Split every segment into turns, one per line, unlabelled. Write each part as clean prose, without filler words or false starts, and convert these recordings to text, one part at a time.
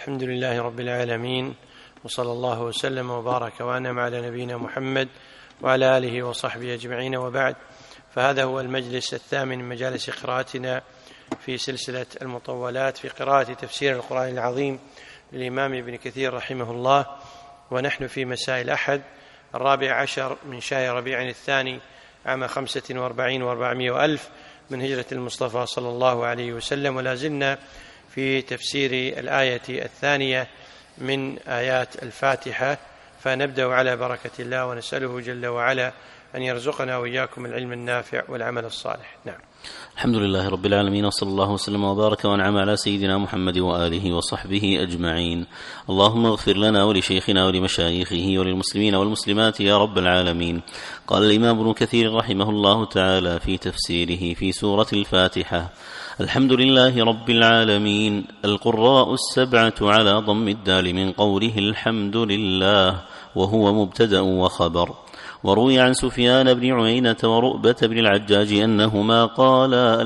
الحمد لله رب العالمين، وصلى الله وسلم وبارك وأنعم على نبينا محمد وعلى آله وصحبه أجمعين، وبعد. فهذا هو المجلس الثامن من مجالس قراءتنا في سلسلة المطولات في قراءة تفسير القرآن العظيم للإمام ابن كثير رحمه الله، ونحن في مساء الأحد 14 من شهر ربيع الثاني عام 45 و400 وألف من هجرة المصطفى صلى الله عليه وسلم، ولا زلنا في تفسير الآية الثانية من آيات الفاتحة، فنبدأ على بركة الله ونسأله جل وعلا أن يرزقنا وإياكم العلم النافع والعمل الصالح. نعم.
الحمد لله رب العالمين، وصلى الله وسلم وبارك وانعم على سيدنا محمد وآله وصحبه أجمعين. اللهم اغفر لنا ولشيخنا ولمشايخه وللمسلمين والمسلمات يا رب العالمين. قال الإمام ابن كثير رحمه الله تعالى في تفسيره في سورة الفاتحة: الحمد لله رب العالمين. القراء السبعة على ضم الدال من قوله الحمد لله، وهو مبتدأ وخبر. وروي عن سفيان بن عيينة ورؤبة بن العجاج أنهما قالا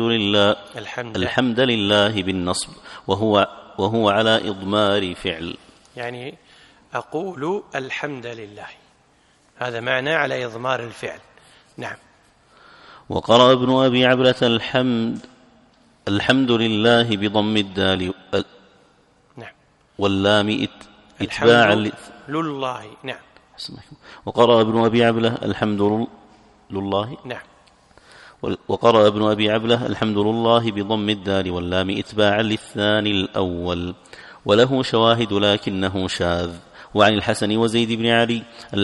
الحمد لله بالنصب، وهو على إضمار فعل،
يعني أقول الحمد لله، هذا معنى على إضمار الفعل. نعم.
وقرأ ابن أبي عبلة الحمد لله بضم الدال
نعم
واللام إتباعا
لله. نعم.
وقرأ ابن أبي عبلة الحمد لله.
نعم.
وقرأ ابن أبي عبلة الحمد لله بضم الدال واللام إتباعا للثاني الأول، وله شواهد لكنه شاذ. وعن الحسن وزيد بن علي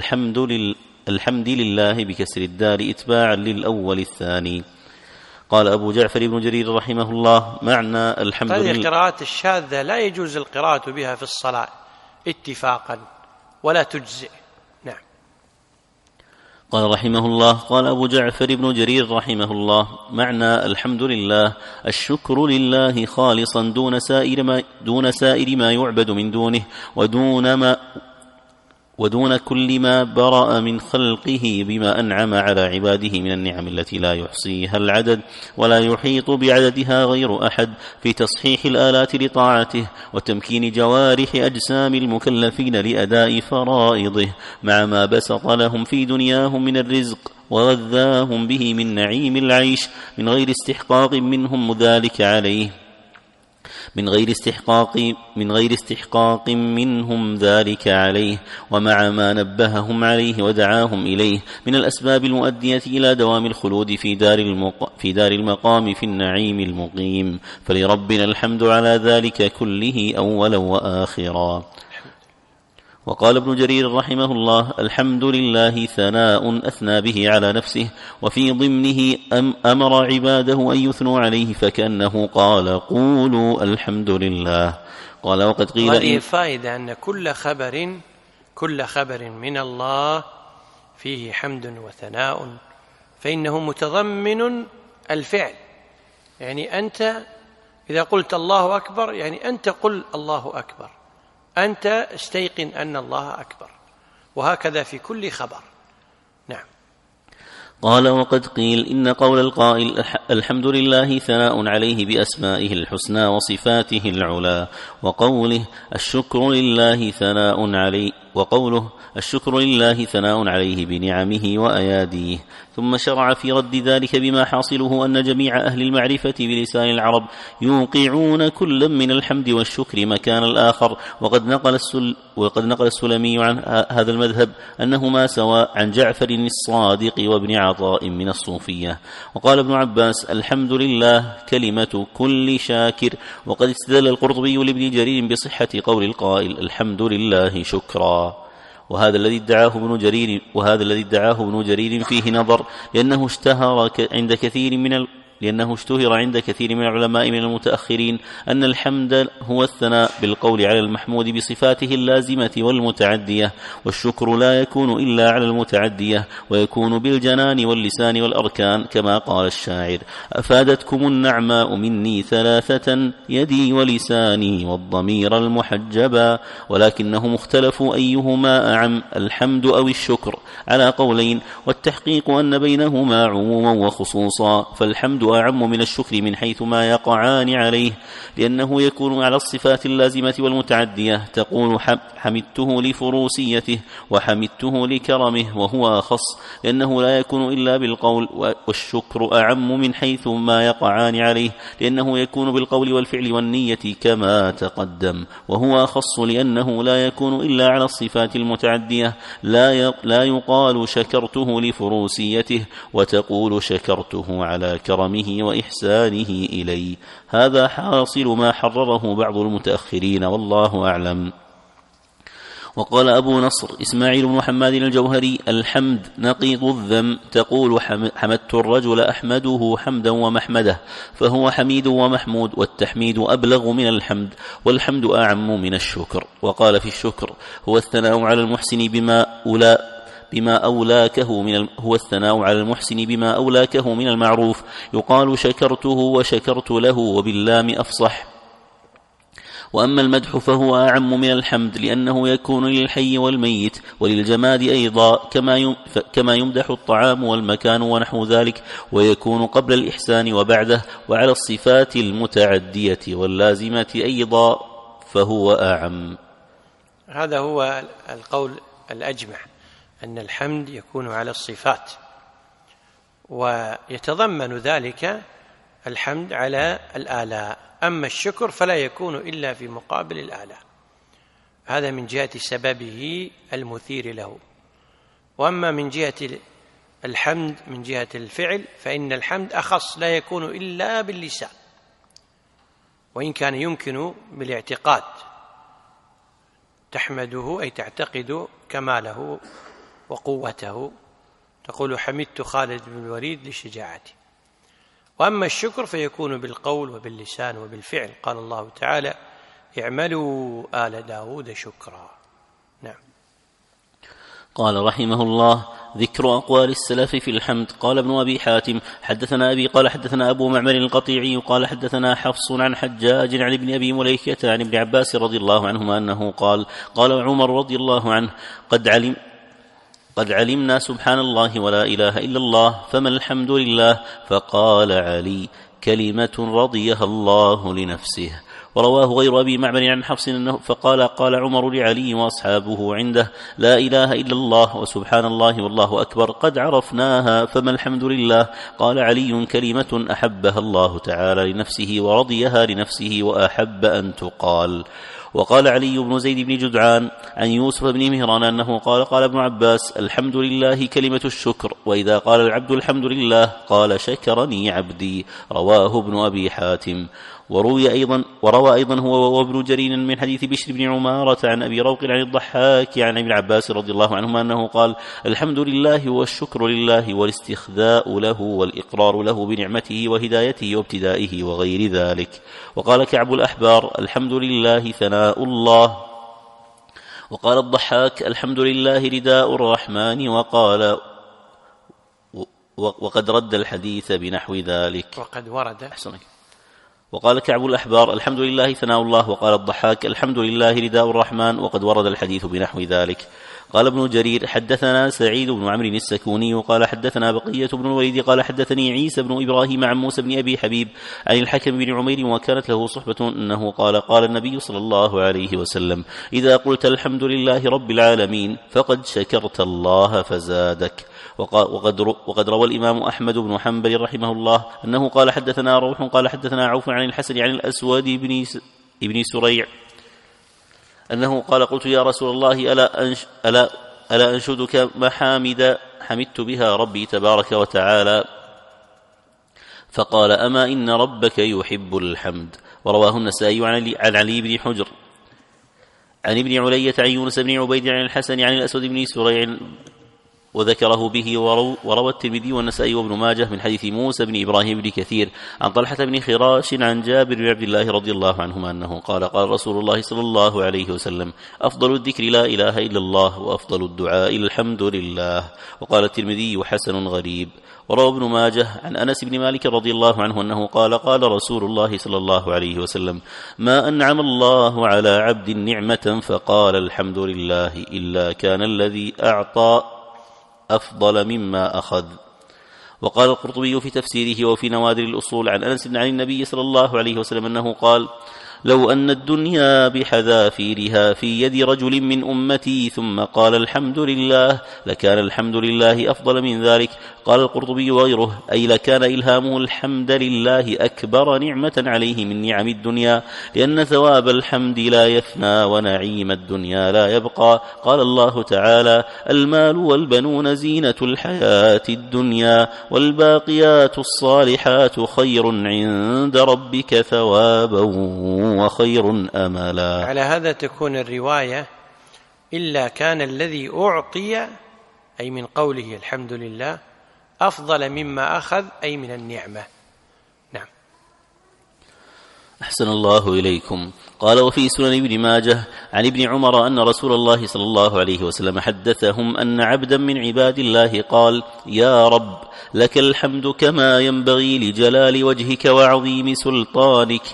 الحمد لله بكسر الدال إتباعا للأول الثاني. قال أبو جعفر بن جرير رحمه الله: معنى الحمد لله.
هذه القراءات الشاذة لا يجوز القراءة بها في الصلاة اتفاقا، ولا تجزئ. نعم.
قال رحمه الله: قال أبو جعفر بن جرير رحمه الله: معنى الحمد لله الشكر لله خالصا دون سائر ما يعبد من دونه، ودون كل ما برأ من خلقه بما أنعم على عباده من النعم التي لا يحصيها العدد ولا يحيط بعددها غير أحد، في تصحيح الآلات لطاعته وتمكين جوارح أجسام المكلفين لأداء فرائضه، مع ما بسط لهم في دنياهم من الرزق وغذاهم به من نعيم العيش من غير استحقاق منهم ذلك عليه، من غير استحقاق منهم ذلك عليه، ومع ما نبههم عليه ودعاهم إليه من الأسباب المؤدية إلى دوام الخلود في دار المقام في النعيم المقيم، فلربنا الحمد على ذلك كله أولا وآخرا. وقال ابن جرير رحمه الله: الحمد لله ثناء أثنى به على نفسه، وفي ضمنه أمر عباده أن يثنوا عليه، فكأنه قال: قولوا الحمد لله. قال: وقد قيل
هذه فائدة أن كل خبر من الله فيه حمد وثناء، فإنه متضمن الفعل. يعني أنت إذا قلت الله أكبر، يعني أنت قل الله أكبر، أنت استيقن أن الله أكبر، وهكذا في كل خبر. نعم.
قال: وقد قيل إن قول القائل الحمد لله ثناء عليه بأسمائه الحسنى وصفاته العلى، وقوله الشكر لله ثناء عليه بنعمه وأياديه. ثم شرع في رد ذلك بما حاصله أن جميع أهل المعرفة بلسان العرب يوقعون كل من الحمد والشكر مكان الآخر. وقد نقل السلمي عن هذا المذهب أنهما سواء عن جعفر الصادق وابن عطاء من الصوفية. وقال ابن عباس: الحمد لله كلمة كل شاكر. وقد استدل القرطبي لابن جرير بصحة قول القائل الحمد لله شكرا. وهذا الذي ادعاه ابن جرير فيه نظر، لأنه اشتهر عند كثير من العلماء من المتأخرين أن الحمد هو الثناء بالقول على المحمود بصفاته اللازمة والمتعدية، والشكر لا يكون إلا على المتعدية، ويكون بالجنان واللسان والأركان، كما قال الشاعر: أفادتكم النعماء مني ثلاثة، يدي ولساني والضمير المحجبا، ولكنهم اختلفوا أيهما أعم، الحمد أو الشكر، على قولين، والتحقيق أن بينهما عموما وخصوصا، فالحمد أعم من الشكر من حيث ما يقعان عليه، لأنه يكون على الصفات اللازمة والمتعدية. تقول حمدته لفروسيته وحمدته لكرمه، وهو أخص لأنه لا يكون إلا بالقول. والشكر أعم من حيث ما يقعان عليه، لأنه يكون بالقول والفعل والنية كما تقدم، وهو أخص لأنه لا يكون إلا على الصفات المتعدية. لا يقال شكرته لفروسيته وتقول شكرته على كرمه وإحسانه إلي. هذا حاصل ما حرره بعض المتأخرين، والله أعلم. وقال أبو نصر إسماعيل بن محمد الجوهري: الحمد نقيض الذم. تقول حمدت الرجل أحمده حمدا ومحمده، فهو حميد ومحمود، والتحميد أبلغ من الحمد، والحمد أعم من الشكر. وقال في الشكر: هو الثناء على المحسن بما أولاكه من المعروف. يقال شكرته وشكرت له، وباللام أفصح. وأما المدح فهو أعم من الحمد، لأنه يكون للحي والميت وللجماد أيضا، كما يمدح الطعام والمكان ونحو ذلك، ويكون قبل الإحسان وبعده، وعلى الصفات المتعدية واللازمة أيضا فهو أعم.
هذا هو القول الأجمع، أن الحمد يكون على الصفات، ويتضمن ذلك الحمد على الآلاء. أما الشكر فلا يكون إلا في مقابل الآلاء، هذا من جهة سببه المثير له. وأما من جهة الحمد من جهة الفعل فإن الحمد أخص، لا يكون إلا باللسان، وإن كان يمكن بالاعتقاد، تحمده أي تعتقد كماله وقوته، تقول حمدت خالد بن الوليد لشجاعته. وأما الشكر فيكون بالقول وباللسان وبالفعل. قال الله تعالى: اعملوا آل داود شكرا. نعم.
قال رحمه الله: ذكر أقوال السلف في الحمد. قال ابن أبي حاتم: حدثنا أبي قال حدثنا أبو معمر القطيعي قال حدثنا حفص عن حجاج عن ابن أبي مليكة عن ابن عباس رضي الله عنهما أنه قال: قال عمر رضي الله عنه: قد علمنا سبحان الله ولا إله إلا الله، فما الحمد لله؟ فقال علي: كلمة رضيها الله لنفسه. ورواه غير أبي معمر عن حفص أنه قال عمر لعلي وأصحابه عنده: لا إله إلا الله وسبحان الله والله أكبر قد عرفناها، فما الحمد لله؟ قال علي: كلمة أحبها الله تعالى لنفسه ورضيها لنفسه وأحب أن تقال. وقال علي بن زيد بن جدعان عن يوسف بن مهران أنه قال ابن عباس: الحمد لله كلمة الشكر، وإذا قال العبد الحمد لله قال شكرني عبدي. رواه ابن أبي حاتم. وروى أيضا هو وابن جرير من حديث بشر بن عمارة عن أبي روق عن الضحاك عن ابن عباس رضي الله عنهما أنه قال: الحمد لله والشكر لله والاستخذاء له والإقرار له بنعمته وهدايته وابتدائه وغير ذلك. وقال كعب الأحبار: الحمد لله ثناء الله. وقال الضحاك: الحمد لله رداء الرحمن. وقد رد الحديث بنحو ذلك.
وقد ورد.
وقال كعب الأحبار: الحمد لله ثناء الله. وقال الضحاك: الحمد لله رداء الرحمن. وقد ورد الحديث بنحو ذلك. قال ابن جرير: حدثنا سعيد بن عمرو السكوني قال حدثنا بقية بن الوليد قال حدثني عيسى بن إبراهيم عن موسى بن أبي حبيب عن الحكم بن عمير وكانت له صحبة أنه قال النبي صلى الله عليه وسلم: إذا قلت الحمد لله رب العالمين فقد شكرت الله فزادك. وقد روى الإمام أحمد بن حنبل رحمه الله أنه قال حدثنا روح قال حدثنا عوف عن الحسن عن الأسود بن سريع أنه قال: قلت يا رسول الله ألا أنشدك محامد حمدت بها ربي تبارك وتعالى؟ فقال: أما إن ربك يحب الحمد. ورواه النسائي عن علي بن حجر عن ابن علية عن يونس بن عبيد عن الحسن عن الأسود بن سريع وذكره به. وروى الترمذي والنسائي وابن ماجه من حديث موسى بن إبراهيم بن كثير عن طلحة بن خراش عن جابر بن عبد الله رضي الله عنهما أنه قال رسول الله صلى الله عليه وسلم: أفضل الذكر لا إله إلا الله، وأفضل الدعاء الحمد لله. وقال الترمذي: حسن غريب. وروى ابن ماجه عن أنس بن مالك رضي الله عنه أنه قال رسول الله صلى الله عليه وسلم: ما أنعم الله على عبد نعمة فقال الحمد لله إلا كان الذي أعطى أفضل مما أخذ. وقال القرطبي في تفسيره وفي نوادر الأصول عن أنس عن النبي صلى الله عليه وسلم أنه قال: لو أن الدنيا بحذافيرها في يد رجل من أمتي ثم قال الحمد لله لكان الحمد لله أفضل من ذلك. قال القرطبي وغيره: أي لكان إلهامه الحمد لله أكبر نعمة عليه من نعم الدنيا، لأن ثواب الحمد لا يفنى ونعيم الدنيا لا يبقى. قال الله تعالى: المال والبنون زينة الحياة الدنيا والباقيات الصالحات خير عند ربك ثوابا وخير أملا.
على هذا تكون الرواية: إلا كان الذي أعطي، أي من قوله الحمد لله، أفضل مما أخذ، أي من النعمة. نعم.
أحسن الله إليكم. قال: وفي سنن ابن ماجه عن ابن عمر أن رسول الله صلى الله عليه وسلم حدثهم أن عبدا من عباد الله قال: يا رب لك الحمد كما ينبغي لجلال وجهك وعظيم سلطانك،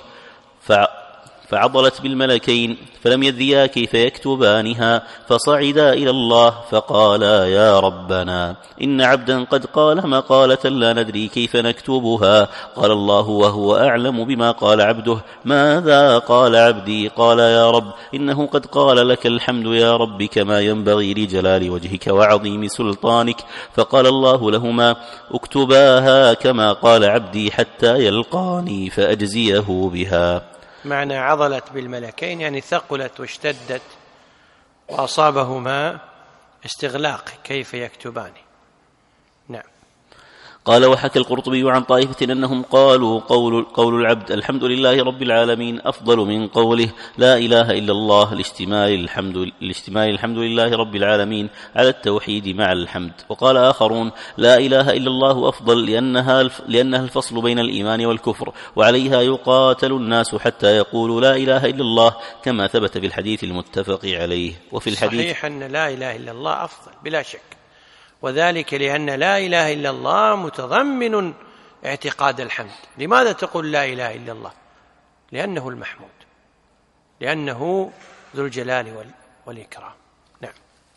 فعضلت بالملكين فلم يدريا كيف يكتبانها، فصعدا إلى الله فقالا: يا ربنا إن عبدا قد قال مقالة لا ندري كيف نكتبها. قال الله وهو أعلم بما قال عبده: ماذا قال عبدي؟ قال: يا رب إنه قد قال لك الحمد يا رب كما ينبغي لجلال وجهك وعظيم سلطانك. فقال الله لهما: اكتباها كما قال عبدي حتى يلقاني فأجزيه بها.
معنى عضلت بالملكين يعني ثقلت واشتدت وأصابهما استغلاق كيف يكتبان. نعم.
قال: وحكى القرطبي عن طائفة أنهم قالوا قول العبد الحمد لله رب العالمين أفضل من قوله لا إله إلا الله، لاشتمال الحمد لله رب العالمين على التوحيد مع الحمد. وقال آخرون: لا إله إلا الله أفضل لأنها الفصل بين الإيمان والكفر، وعليها يقاتل الناس حتى يقولوا لا إله إلا الله، كما ثبت في الحديث المتفق عليه. وفي الحديث
صحيح أن لا إله إلا الله أفضل بلا شك، وذلك لأن لا إله إلا الله متضمن اعتقاد الحمد. لماذا تقول لا إله إلا الله؟ لأنه المحمود، لأنه ذو الجلال والإكرام. نعم.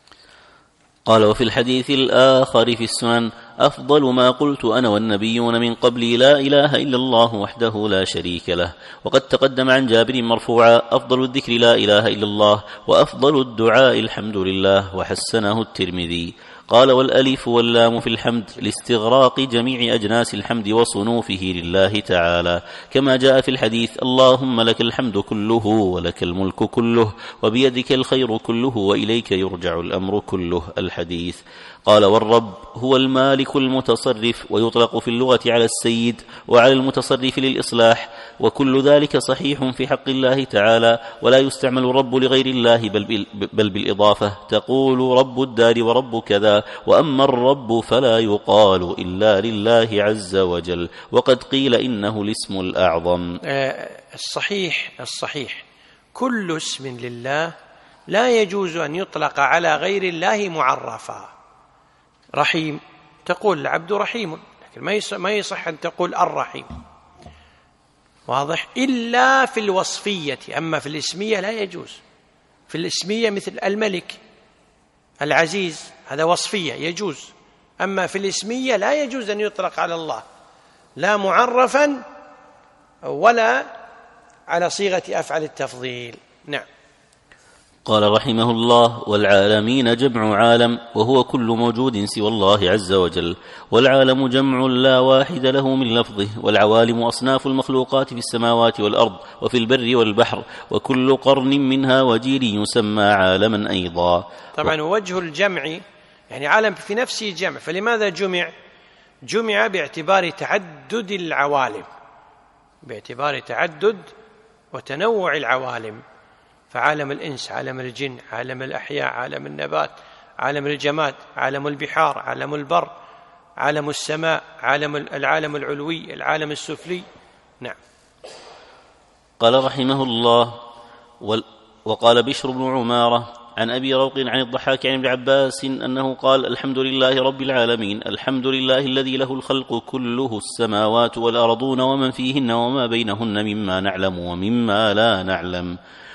قال: وفي الحديث الآخر في السنن: أفضل ما قلت أنا والنبيون من قبلي لا إله إلا الله وحده لا شريك له. وقد تقدم عن جابر مرفوعا: أفضل الذكر لا إله إلا الله، وأفضل الدعاء الحمد لله، وحسنه الترمذي. قال: والألف واللام في الحمد لاستغراق جميع أجناس الحمد وصنوفه لله تعالى، كما جاء في الحديث: اللهم لك الحمد كله ولك الملك كله وبيدك الخير كله وإليك يرجع الأمر كله. الحديث. قال: والرب هو المالك المتصرف، ويطلق في اللغة على السيد وعلى المتصرف للإصلاح، وكل ذلك صحيح في حق الله تعالى، ولا يستعمل الرب لغير الله بل بالإضافة، تقول رب الدار ورب كذا، وأما الرب فلا يقال إلا لله عز وجل، وقد قيل إنه الاسم الأعظم.
الصحيح كل اسم لله لا يجوز أن يطلق على غير الله معرفا. رحيم تقول العبد رحيم، لكن ما يصح أن تقول الرحيم، واضح؟ إلا في الوصفية، أما في الاسمية لا يجوز. في الاسمية مثل الملك، العزيز، هذا وصفية يجوز، أما في الاسمية لا يجوز أن يطلق على الله لا معرفا ولا على صيغة أفعل التفضيل. نعم.
قال رحمه الله: والعالمين جمع عالم، وهو كل موجود سوى الله عز وجل، والعالم جمع لا واحد له من لفظه، والعوالم أصناف المخلوقات في السماوات والأرض وفي البر والبحر، وكل قرن منها وجيل يسمى عالما أيضا.
طبعا وجه الجمع يعني عالم في نفسه جمع، فلماذا جمع باعتبار تعدد العوالم، باعتبار تعدد وتنوع العوالم، فعالم الإنس، عالم الجن، عالم الأحياء، عالم النبات، عالم الجماد، عالم البحار، عالم البر، عالم السماء، العالم العلوي، العالم السفلي. نعم.
قال رحمه الله: وقال بشر بن عمارة عن أبي روق عن الضحاك عن ابن عباس أنه قال: الحمد لله رب العالمين، الحمد لله الذي له الخلق كله، السماوات والأرضون ومن فيهن وما بينهن، مما نعلم ومما لا نعلم.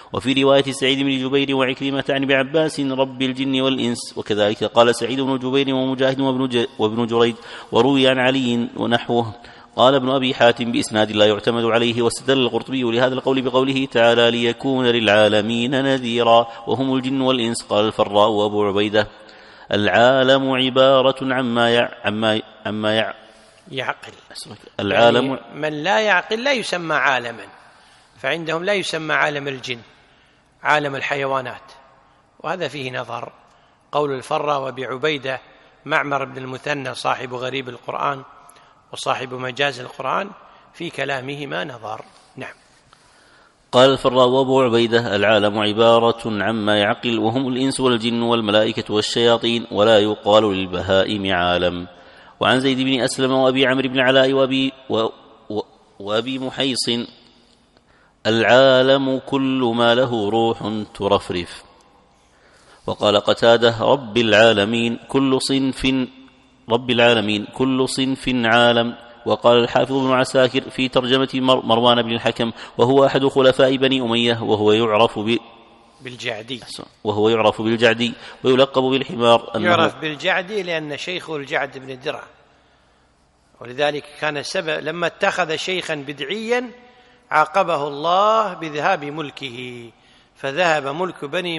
وفي رواية سعيد بن جبير وعكرمة عن ابن عباس رب الجن والإنس. وكذلك قال سعيد بن جبير ومجاهد وابن جريج. وروي عن علي ونحوه. قال ابن أبي حاتم بإسناد لا يعتمد عليه. واستدل القرطبي لهذا القول بقوله تعالى ليكون للعالمين نذيرا وهم الجن والإنس. قال الفراء وأبو عبيدة العالم عبارة عما
يعقل.
العالم
يعني من لا يعقل لا يسمى عالما، فعندهم لا يسمى عالم الجن، عالم الحيوانات، وهذا فيه نظر. قول الفراء وأبي عبيدة معمر بن المثنى صاحب غريب القرآن وصاحب مجاز القرآن في كلامهما نظر. نعم.
قال الفراء وأبو عبيدة العالم عبارة عما يعقل وهم الإنس والجن والملائكة والشياطين ولا يقال للبهائم عالم. وعن زيد بن أسلم وأبي عمرو بن علاء وأبي محيص العالم كل ما له روح ترفرف. وقال قتادة رب العالمين كل صنف عالم. وقال الحافظ بن عساكر في ترجمة مروان بن الحكم وهو أحد خلفاء بني أمية وهو يعرف بالجعدي ويلقب بالحمار.
يعرف بالجعدي لأن شيخه الجعد بن درع، ولذلك كان سبب لما اتخذ شيخا بدعيا عاقبه الله بذهاب ملكه، فذهب ملك بني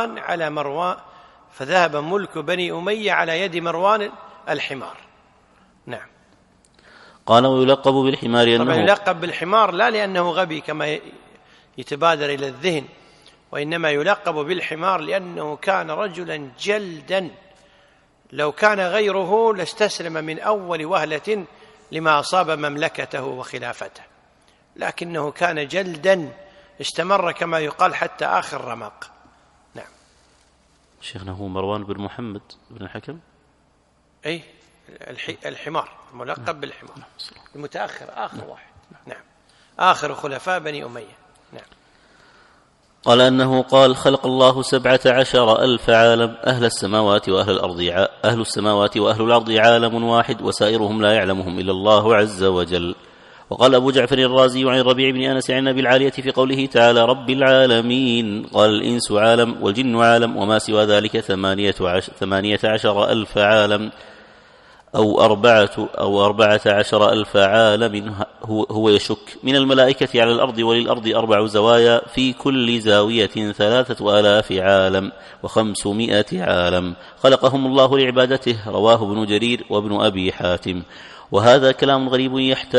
أمية على يد مروان الحمار. نعم.
قال ويلقب بالحمار
طبعا يلقب بالحمار لا لأنه غبي كما يتبادر إلى الذهن، وإنما يلقب بالحمار لأنه كان رجلا جلدا، لو كان غيره لاستسلم من أول وهلة لما أصاب مملكته وخلافته، لكنه كان جلدا استمر كما يقال حتى آخر رمق. نعم.
شيخنا هو مروان بن محمد بن الحكم
أي الحمار ملقب بالحمار المتأخر آخر واحد. نعم. آخر خلفاء بني أمية. نعم.
قال أنه قال خلق الله 17,000 عالم أهل السماوات وأهل الأرض عالم واحد وسائرهم لا يعلمهم إلا الله عز وجل. وقال أبو جعفر الرازي عن الربيع بن أنس عن أبي العالية في قوله تعالى رب العالمين قال الإنس عالم والجن عالم وما سوى ذلك 18,000 عالم أو 14,000 عالم هو يشك من الملائكة على الأرض وللأرض 4 زوايا في كل زاوية 3,000 عالم و500 عالم خلقهم الله لعبادته. رواه ابن جرير وابن أبي حاتم. وهذا كلام غريب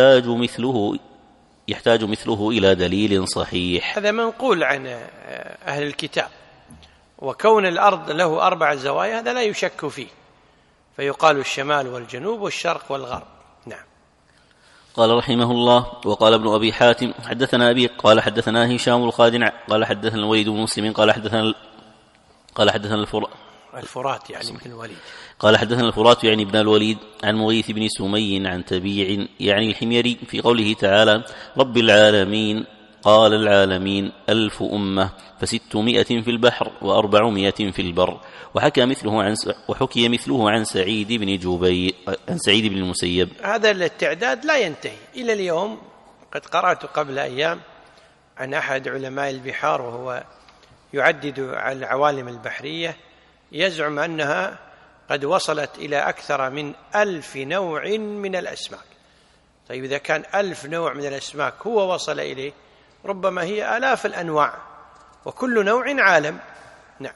يحتاج مثله إلى دليل صحيح.
هذا منقول عن أهل الكتاب، وكون الأرض له 4 زوايا هذا لا يشك فيه، فيقال الشمال والجنوب والشرق والغرب. نعم.
قال رحمه الله وقال ابن أبي حاتم حدثنا أبي قال حدثنا هشام الخادع قال حدثنا الوليد بن مسلم قال حدثنا
الفرات يعني ابن الوليد
قال حدثنا الفرات يعني ابن الوليد عن مغيث بن سمي عن تبيع يعني الحميري في قوله تعالى رب العالمين قال العالمين 1000 أمة ف600 في البحر و400 في البر. وحكي مثله عن سعيد بن المسيب.
هذا التعداد لا ينتهي إلى اليوم. قد قرأت قبل أيام عن أحد علماء البحار وهو يعدد العوالم البحرية، يزعم أنها قد وصلت إلى أكثر من 1000 نوع من الأسماك. طيب إذا كان 1000 نوع من الأسماك هو وصل إليه، ربما هي آلاف الأنواع وكل نوع عالم. نعم.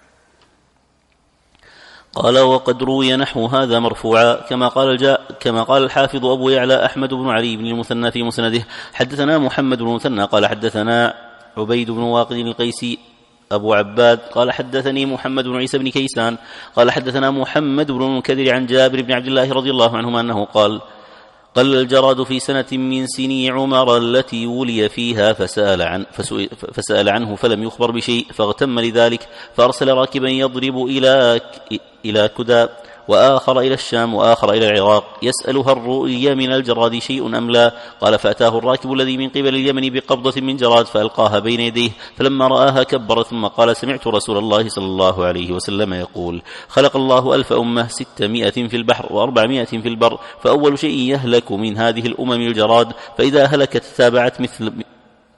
قال وقد روي نحو هذا مرفوعا كما قال الحافظ أبو يعلى أحمد بن علي بن المثنى في مسنده حدثنا محمد بن المثنى قال حدثنا عبيد بن واقد القيسي أبو عباد قال حدثني محمد بن عيسى بن كيسان قال حدثنا محمد بن المنكدر عن جابر بن عبد الله رضي الله عنهما أنه قال قل الجراد في سنة من سني عمر التي ولي فيها فسأل عنه فلم يخبر بشيء فاغتم لذلك فأرسل راكبا يضرب إلى كدى وآخر إلى الشام وآخر إلى العراق يسأل هل رؤي من الجراد شيء أم لا. قال فأتاه الراكب الذي من قبل اليمن بقبضة من جراد فألقاها بين يديه فلما رآها كبر ثم قال سمعت رسول الله صلى الله عليه وسلم يقول خلق الله 1000 أمة 600 في البحر و400 في البر فأول شيء يهلك من هذه الأمم الجراد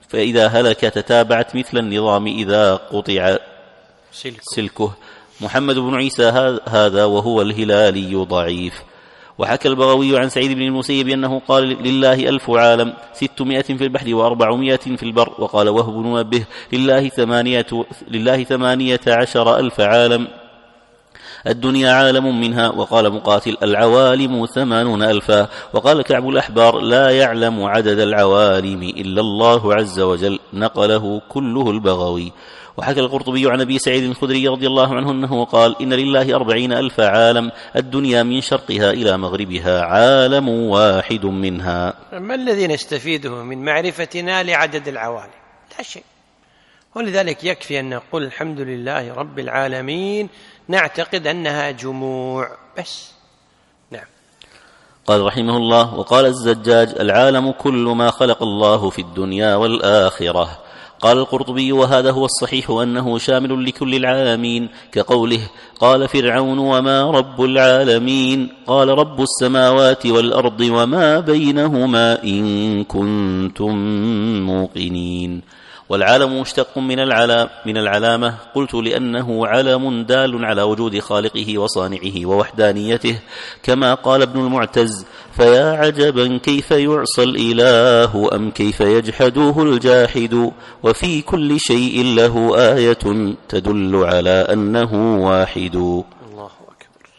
فإذا هلك تتابعت مثل النظام إذا قطع سلكه. محمد بن عيسى هذا وهو الهلالي ضعيف. وحكى البغوي عن سعيد بن المسيب أنه قال لله 1000 عالم 600 في البحر و400 في البر. وقال وهب بن منبه لله 18,000 عالم الدنيا عالم منها. وقال مقاتل العوالم 80,000. وقال كعب الأحبار لا يعلم عدد العوالم إلا الله عز وجل. نقله كله البغوي. وحكى القرطبي عن أبي سعيد الخدري رضي الله عنه أنه قال إن لله 40,000 عالم الدنيا من شرقها إلى مغربها عالم واحد منها.
ما الذي نستفيده من معرفتنا لعدد العوالم؟ لا شيء. ولذلك يكفي أن نقول الحمد لله رب العالمين، نعتقد أنها جموع بس. نعم.
قال رحمه الله وقال الزجاج العالم كل ما خلق الله في الدنيا والآخرة. قال القرطبي وهذا هو الصحيح أنه شامل لكل العالمين، كقوله قال فرعون وما رب العالمين؟ قال رب السماوات والأرض وما بينهما إن كنتم موقنين. والعالم مشتق من العلامة. قلت لأنه علم دال على وجود خالقه وصانعه ووحدانيته، كما قال ابن المعتز فيا عجبا كيف يعصى الإله أم كيف يجحده الجاحد، وفي كل شيء له آية تدل على أنه واحد.
الله أكبر.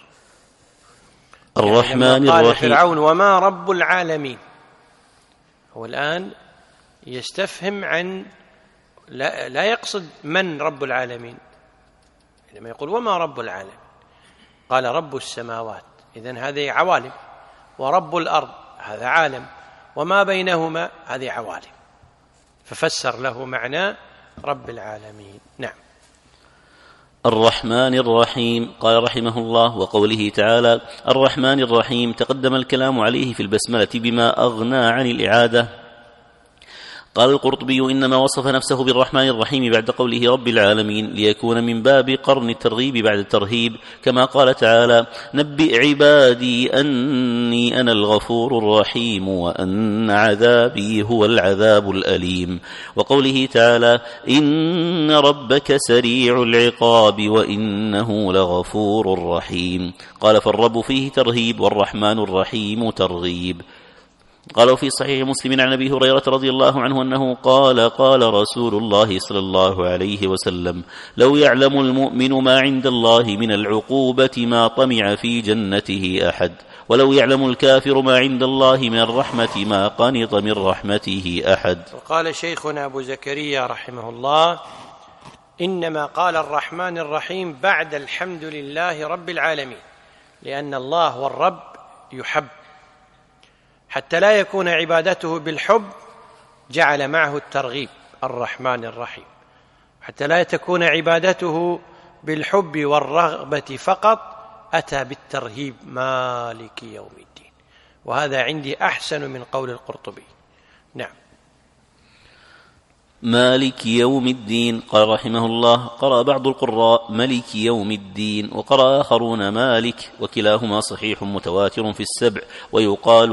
الرحمن
قال
الرحيم.
فرعون وما رب العالمين، هو الآن يستفهم عن لا يقصد من رب العالمين. لما يقول وما رب العالمين قال رب السماوات، إذن هذه عوالم، ورب الأرض هذا عالم، وما بينهما هذه عوالم، ففسر له معنى رب العالمين. نعم.
الرحمن الرحيم. قال رحمه الله وقوله تعالى الرحمن الرحيم تقدم الكلام عليه في البسملة بما أغنى عن الإعادة. قال القرطبي إنما وصف نفسه بالرحمن الرحيم بعد قوله رب العالمين ليكون من باب قرن الترغيب بعد الترهيب، كما قال تعالى نبئ عبادي أني أنا الغفور الرحيم وأن عذابي هو العذاب الأليم. وقوله تعالى إن ربك سريع العقاب وإنه لغفور رحيم. قال فالرب فيه ترهيب والرحمن الرحيم ترغيب. قالوا في صحيح مسلم عن أبي هريرة رضي الله عنه أنه قال قال رسول الله صلى الله عليه وسلم لو يعلم المؤمن ما عند الله من العقوبة ما طمع في جنته أحد، ولو يعلم الكافر ما عند الله من الرحمة ما قنط من رحمته أحد.
وقال شيخنا أبو زكريا رحمه الله إنما قال الرحمن الرحيم بعد الحمد لله رب العالمين، لأن الله هو الرب يحب، حتى لا يكون عبادته بالحب جعل معه الترغيب الرحمن الرحيم، حتى لا تكون عبادته بالحب والرغبة فقط أتى بالترهيب مالك يوم الدين، وهذا عندي أحسن من قول القرطبي. نعم.
مالك يوم الدين. قال رحمه الله قرأ بعض القراء ملك يوم الدين، وقرأ آخرون مالك، وكلاهما صحيح متواتر في السبع، ويقال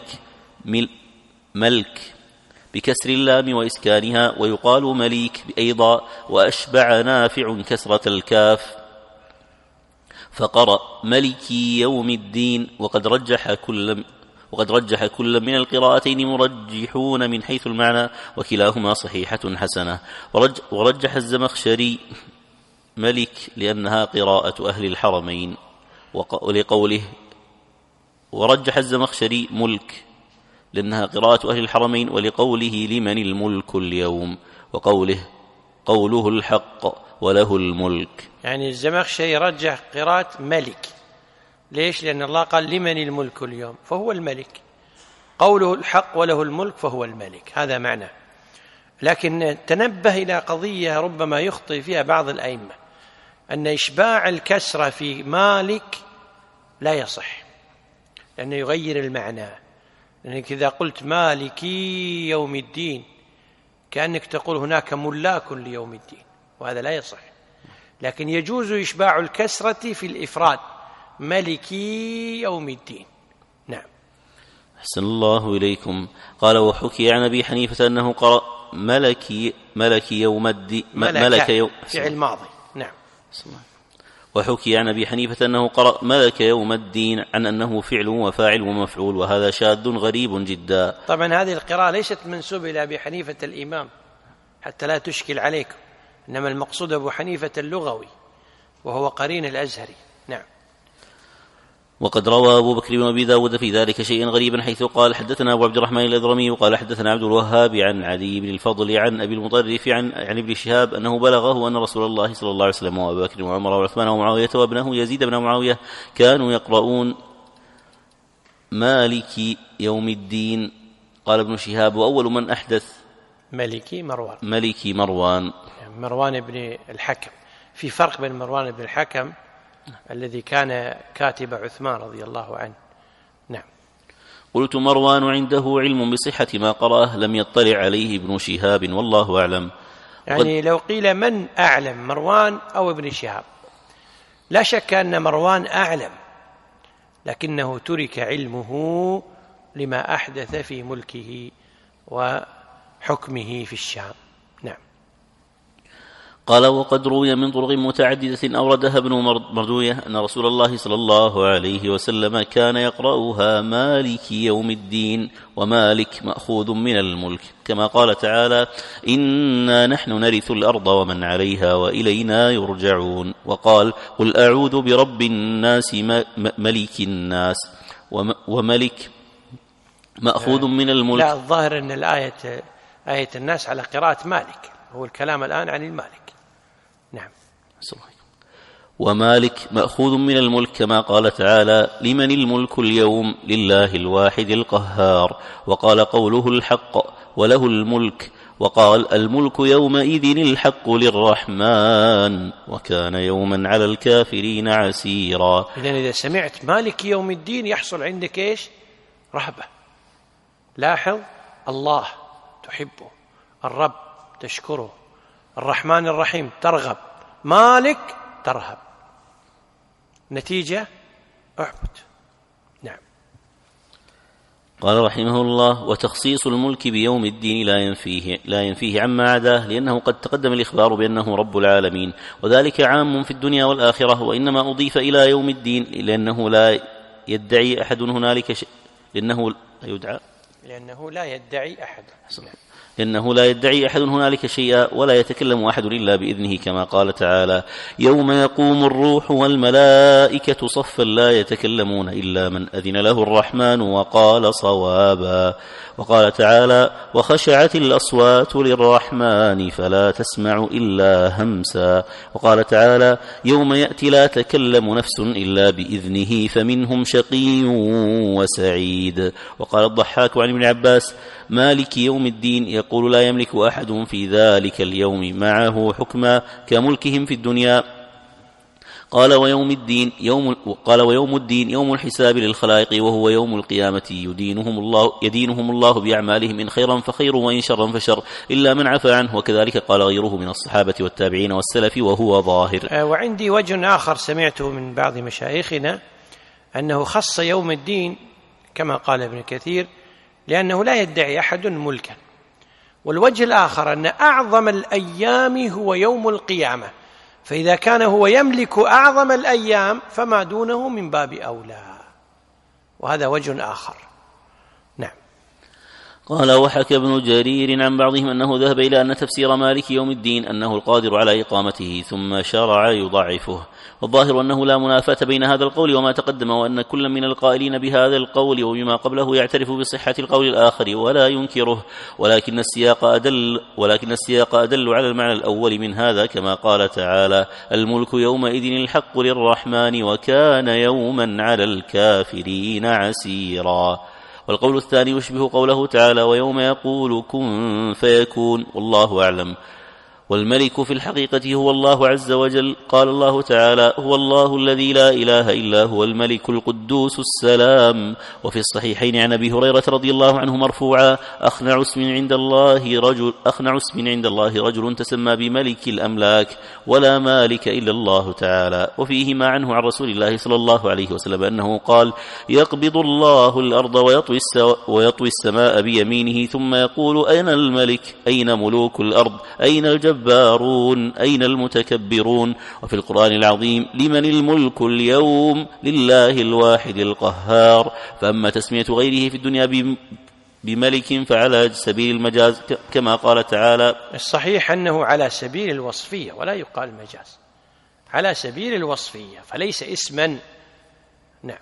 ملك بكسر اللام وإسكانها، ويقال مليك أيضا، وأشبع نافع كسرة الكاف فقرأ ملك يوم الدين. وقد رجح كل من القراءتين مرجحون من حيث المعنى، وكلاهما صحيحة حسنة. ورجح الزمخشري ملك لأنها قراءة أهل الحرمين، ولقوله ورجح الزمخشري ملك لأنها قراءة أهل الحرمين، ولقوله لمن الملك اليوم، قوله الحق وله الملك.
يعني الزمخشري رجح قراءة ملك. ليش؟ لأن الله قال لمن الملك اليوم فهو الملك، قوله الحق وله الملك فهو الملك، هذا معنى. لكن تنبه إلى قضية ربما يخطئ فيها بعض الأئمة، أن إشباع الكسرة في مالك لا يصح، لأنه يغير المعنى. لأنك إذا قلت مالكي يوم الدين كأنك تقول هناك ملاك ليوم الدين، وهذا لا يصح. لكن يجوز إشباع الكسرة في الإفراد ملكي يوم الدين. نعم.
أحسن الله إليكم. قال وحكي عن أبي حنيفة أنه ملك يوم الدين
فعل ماضي. نعم.
وحكي عن أبي حنيفة أنه قرأ ملك يوم الدين عن أنه فعل وفاعل ومفعول، وهذا شاذ غريب جدا.
طبعا هذه القراءة ليست منسوبة إلى أبي حنيفة الإمام حتى لا تشكل عليكم، إنما المقصود أبو حنيفة اللغوي وهو قرين الأزهري. نعم.
وقد روى أبو بكر بن أبي داود في ذلك شيئا غريبا، حيث قال حدثنا أبو عبد الرحمن الأذرمي وقال حدثنا عبد الوهاب عن علي بن الفضل عن أبي المطرف عن ابن شهاب أنه بلغه أن رسول الله صلى الله عليه وسلم وأبو بكر وعمر وعثمان ومعاوية وابنه يزيد بن معاوية كانوا يقرؤون مالك يوم الدين. قال ابن شهاب: وأول من أحدث
ملكي مروان بن الحكم. في فرق بين مروان بن الحكم الذي كان كاتب عثمان رضي الله عنه. نعم.
قلت: مروان عنده علم بصحة ما قرأه لم يطلع عليه ابن شهاب والله أعلم.
يعني لو قيل من أعلم، مروان أو ابن شهاب، لا شك أن مروان أعلم، لكنه ترك علمه لما أحدث في ملكه وحكمه في الشام. نعم.
قال: وقد روي من طرق متعددة أوردها ابن مردوية أن رسول الله صلى الله عليه وسلم كان يقرأها مالك يوم الدين، ومالك مأخوذ من الملك، كما قال تعالى: إنا نحن نرث الأرض ومن عليها وإلينا يرجعون. وقال: قل أعوذ برب الناس ملك الناس، وملك مأخوذ من الملك.
لا، الظاهر أن الآية آية الناس على قراءة مالك، هو الكلام الآن عن المالك. نعم.
ومالك مأخوذ من الملك، كما قال تعالى: لمن الملك اليوم لله الواحد القهار. وقال: قوله الحق وله الملك. وقال: الملك يومئذ الحق للرحمن وكان يوما على الكافرين عسيرا.
إذا سمعت مالك يوم الدين يحصل عندك إيش؟ رهبة. لاحظ: الله تحبه، الرب تشكره، الرحمن الرحيم ترغب، مالك ترهب. نتيجة: اعبد. نعم.
قال رحمه الله: وتخصيص الملك بيوم الدين لا ينفيه عما عداه، لأنه قد تقدم الإخبار بأنه رب العالمين، وذلك عام في الدنيا والآخرة، وإنما أضيف إلى يوم الدين لأنه لا يدعي أحد هنالك شيء، لأنه لا يدعي أحد هنالك شيئا، ولا يتكلم أحد إلا بإذنه، كما قال تعالى: يوم يقوم الروح والملائكة صفا لا يتكلمون إلا من أذن له الرحمن وقال صوابا. وقال تعالى: وخشعت الأصوات للرحمن فلا تسمع إلا همسا. وقال تعالى: يوم يأتي لا تكلم نفس إلا بإذنه فمنهم شقي وسعيد. وقال الضحاك عن ابن عباس: مالك يوم الدين يقول لا يملك أحد في ذلك اليوم معه حكما كملكهم في الدنيا. قال: ويوم الدين يوم الحساب للخلائق، وهو يوم القيامة يدينهم الله بأعمالهم، إن خيرا فخير وإن شرا فشر، إلا من عفى عنه. وكذلك قال غيره من الصحابة والتابعين والسلف، وهو ظاهر.
وعندي وجه آخر سمعته من بعض مشايخنا أنه خص يوم الدين كما قال ابن كثير لأنه لا يدعي أحد ملكا، والوجه الآخر أن أعظم الأيام هو يوم القيامة، فإذا كان هو يملك أعظم الأيام فما دونه من باب أولى، وهذا وجه آخر. نعم.
قال: وحكى ابن جرير عن بعضهم أنه ذهب إلى أن تفسير مالك يوم الدين أنه القادر على إقامته، ثم شرع يضعفه. والظاهر أنه لا منافاة بين هذا القول وما تقدم، وأن كل من القائلين بهذا القول وبما قبله يعترف بصحة القول الآخر ولا ينكره، ولكن السياق أدل على المعنى الأول من هذا، كما قال تعالى: الملك يومئذ الحق للرحمن وكان يوما على الكافرين عسيرا. والقول الثاني يشبه قوله تعالى: ويوم يقول كن فيكون، والله أعلم. والملك في الحقيقة هو الله عز وجل. قال الله تعالى: هو الله الذي لا إله إلا هو الملك القدوس السلام. وفي الصحيحين عن أبي هريرة رضي الله عنه مرفوعا: أخنع اسم عند الله رجل تسمى بملك الأملاك، ولا مالك إلا الله تعالى. وفيهما عنه عن رسول الله صلى الله عليه وسلم أنه قال: يقبض الله الأرض ويطوي السماء بيمينه ثم يقول: أين الملك؟ أين ملوك الأرض؟ أين الجبارون؟ أين المتكبرون؟ وفي القرآن العظيم: لمن الملك اليوم؟ لله الواحد القهار. فأما تسمية غيره في الدنيا بملك فعلى سبيل المجاز كما قال تعالى.
الصحيح أنه على سبيل الوصفية ولا يقال مجاز، على سبيل الوصفية فليس اسما. نعم.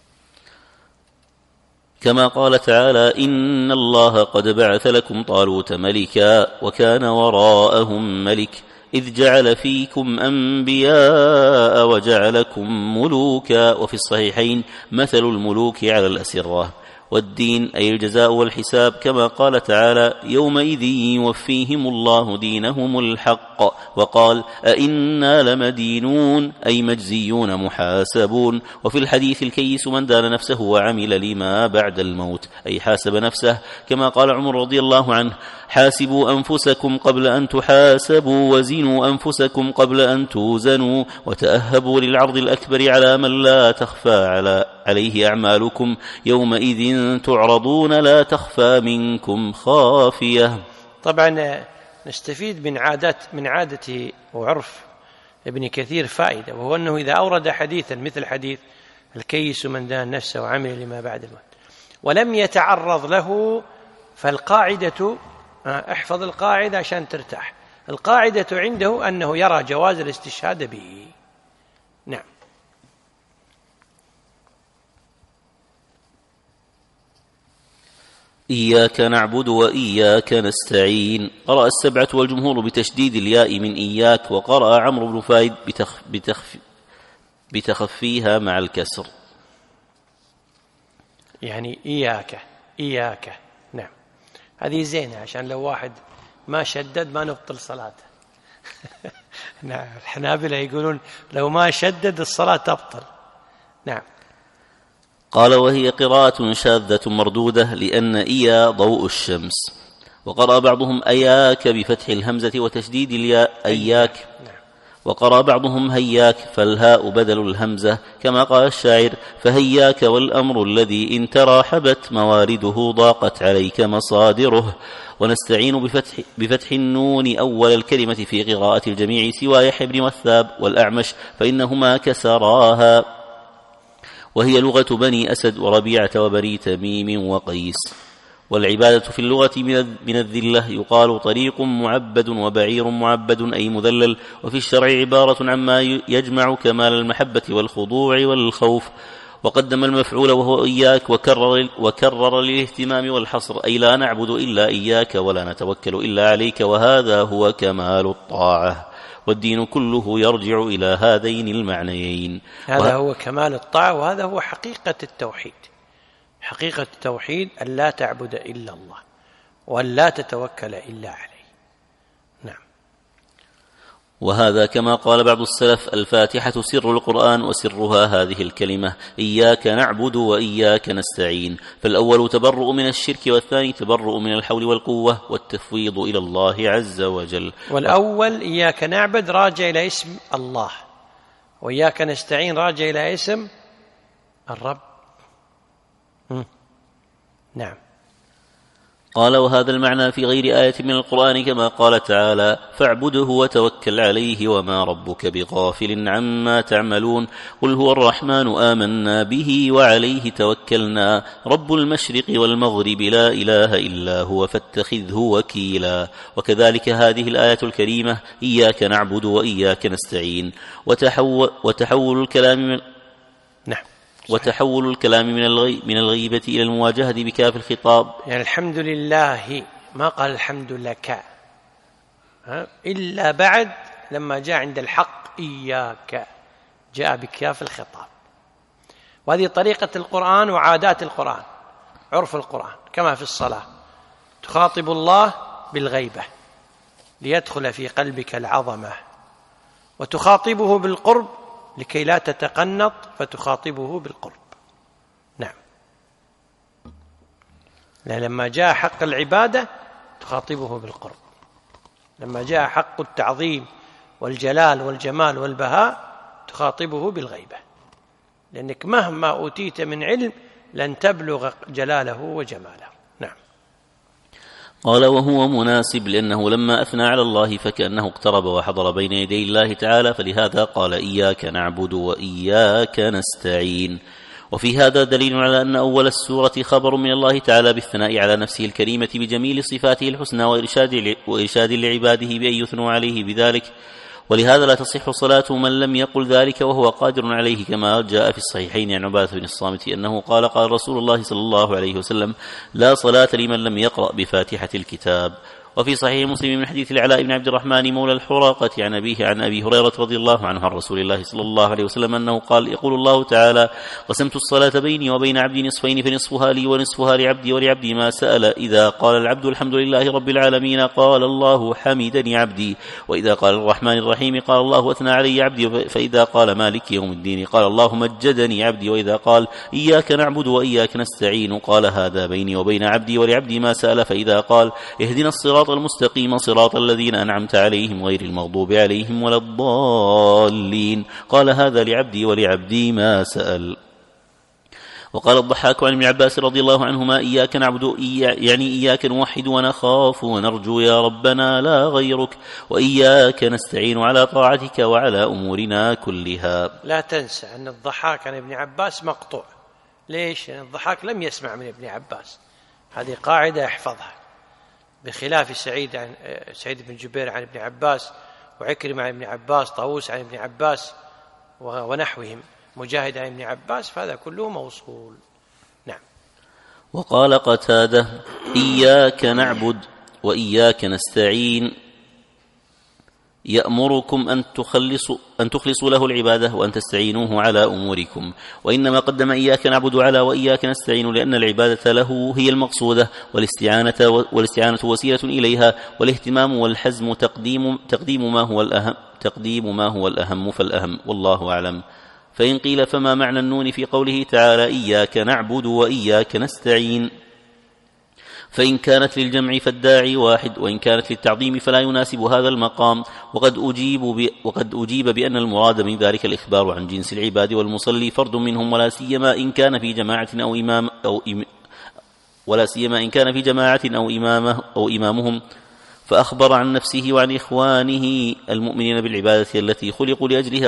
كما قال تعالى: إن الله قد بعث لكم طالوت ملكا وكان وراءهم ملك إذ جعل فيكم أنبياء وجعلكم ملوكا. وفي الصحيحين: مثل الملوك على الأسرة. والدين أي الجزاء والحساب كما قال تعالى: يومئذ يوفيهم الله دينهم الحق. وقال: أئنا لمدينون أي مجزيون محاسبون. وفي الحديث: الكيس من دان نفسه وعمل لما بعد الموت أي حاسب نفسه. كما قال عمر رضي الله عنه: حاسبوا أنفسكم قبل أن تحاسبوا، وزنوا أنفسكم قبل أن توزنوا، وتأهبوا للعرض الأكبر على من لا تخفى عليه أعمالكم، يومئذ تعرضون لا تخفى منكم خافية.
طبعا نستفيد من عادة وعرف ابن كثير فائدة، وهو أنه إذا أورد حديثا مثل حديث الكيس من دان نفسه وعمل لما بعد الموت ولم يتعرض له، فالقاعدة، احفظ القاعدة عشان ترتاح، القاعدة عنده أنه يرى جواز الاستشهاد به. نعم.
إياك نعبد وإياك نستعين. قرأ السبعة والجمهور بتشديد الياء من إياك، وقرأ عمرو بن فايد بتخفيها مع الكسر، يعني
إياك. نعم، هذه زينة عشان لو واحد ما شدد ما نبطل صلاته. نعم، الحنابلة يقولون لو ما شدد الصلاة تبطل. نعم.
قال: وهي قراءة شاذة مردودة لأن إيا ضوء الشمس. وقرأ بعضهم أياك بفتح الهمزة وتشديد الياء أياك، وقرأ بعضهم هياك فالهاء بدل الهمزة، كما قال الشاعر: فهياك والأمر الذي إن تراحبت موارده ضاقت عليك مصادره. ونستعين بفتح النون أول الكلمة في قراءة الجميع سوى يحيى بن وثاب والأعمش، فإنهما كسراها، وهي لغة بني أسد وربيعة وبني تميم وقيس. والعبادة في اللغة من الذلة يقال طريق معبد وبعير معبد أي مذلل. وفي الشرع عبارة عما يجمع كمال المحبة والخضوع والخوف. وقدم المفعول وهو إياك وكرر للاهتمام والحصر، أي لا نعبد إلا إياك ولا نتوكل إلا عليك، وهذا هو كمال الطاعة. والدين كله يرجع إلى هذين المعنيين.
هذا هو كمال الطاعة، وهذا هو حقيقة التوحيد. حقيقة التوحيد أن لا تعبد إلا الله وأن لا تتوكل إلا عليه. نعم.
وهذا كما قال بعض السلف: الفاتحة سر القرآن وسرها هذه الكلمة: إياك نعبد وإياك نستعين. فالأول تبرؤ من الشرك، والثاني تبرؤ من الحول والقوة والتفويض إلى الله عز وجل.
والأول إياك نعبد راجع إلى اسم الله، وإياك نستعين راجع إلى اسم الرب. نعم.
قال: وهذا المعنى في غير آية من القرآن كما قال تعالى: فاعبده وتوكل عليه وما ربك بغافل عما تعملون. قل هو الرحمن آمنا به وعليه توكلنا رب المشرق والمغرب لا إله إلا هو فاتخذه وكيلا. وكذلك هذه الآية الكريمة: إياك نعبد وإياك نستعين. وتحول الكلام من الغيبة إلى المواجهة بكاف الخطاب،
يعني الحمد لله، ما قال الحمد لك إلا بعد لما جاء عند الحق إياك جاء بكاف الخطاب. وهذه طريقة القرآن وعادات القرآن، عرف القرآن. كما في الصلاة تخاطب الله بالغيبة، ليدخل في قلبك العظمة، وتخاطبه بالقرب لكي لا تتقنط فتخاطبه بالقرب. نعم، لما جاء حق العبادة تخاطبه بالقرب، لما جاء حق التعظيم والجلال والجمال والبهاء تخاطبه بالغيبة، لأنك مهما أوتيت من علم لن تبلغ جلاله وجماله. نعم.
قال: وهو مناسب، لأنه لما أثنى على الله فكأنه اقترب وحضر بين يدي الله تعالى، فلهذا قال: إياك نعبد وإياك نستعين. وفي هذا دليل على أن أول السورة خبر من الله تعالى بالثناء على نفسه الكريمة بجميل صفاته الحسنى وإرشاد لعباده بأن يثنوا عليه بذلك، ولهذا لا تصح صلاة من لم يقل ذلك وهو قادر عليه، كما جاء في الصحيحين عن عبادة بن الصامت أنه قال: قال رسول الله صلى الله عليه وسلم: لا صلاة لمن لم يقرأ بفاتحة الكتاب. وفي صحيح مسلم من حديث العلاء بن عبد الرحمن مولى الحراقة عن أبيه عن أبي هريرة رضي الله عنه عن رسول الله صلى الله عليه وسلم أنه قال: يقول الله تعالى: قسمت الصلاة بيني وبين عبدي نصفين، فنصفها لي ونصفها لعبدي ولعبدي ما سأل. إذا قال العبد الحمد لله رب العالمين قال الله حمدني عبدي، وإذا قال الرحمن الرحيم قال الله أثنى علي عبدي، فإذا قال مالك يوم الدين قال الله مجدني عبدي، وإذا قال إياك نعبد وإياك نستعين قال هذا بيني وبين عبدي ولعبدي ما سأل، فإذا قال اهدنا الصراط المستقيم صراط الذين أنعمت عليهم غير المغضوب عليهم ولا الضالين قال هذا لعبدي ولعبدي ما سأل. وقال الضحاك عن ابن عباس رضي الله عنهما: إياك نعبد يعني إياك نوحد ونخاف ونرجو يا ربنا لا غيرك، وإياك نستعين على طاعتك وعلى أمورنا كلها.
لا تنسى أن الضحاك عن ابن عباس مقطوع. ليش؟ لأن الضحاك لم يسمع من ابن عباس، هذه قاعدة احفظها، بخلاف سعيد بن جبير عن ابن عباس، وعكرمة عن ابن عباس، طاووس عن ابن عباس ونحوهم، مجاهد عن ابن عباس، فهذا كله موصول. نعم.
وقال قتادة: إياك نعبد وإياك نستعين يأمركم أن تخلصوا له العبادة وأن تستعينوه على أموركم، وإنما قدم إياك نعبد على وإياك نستعين لأن العبادة له هي المقصودة، والاستعانة وسيلة إليها، والاهتمام والحزم تقديم ما هو الأهم فالأهم، والله أعلم. فإن قيل فما معنى النون في قوله تعالى إياك نعبد وإياك نستعين؟ فإن كانت للجمع فالداعي واحد، وإن كانت للتعظيم فلا يناسب هذا المقام. وقد أجيب بأن المراد من ذلك الإخبار عن جنس العباد، والمصلي فرد منهم، ولا سيما إن كان في جماعة أو إمامهم، فأخبر عن نفسه وعن إخوانه المؤمنين بالعبادة التي خلقوا لأجلها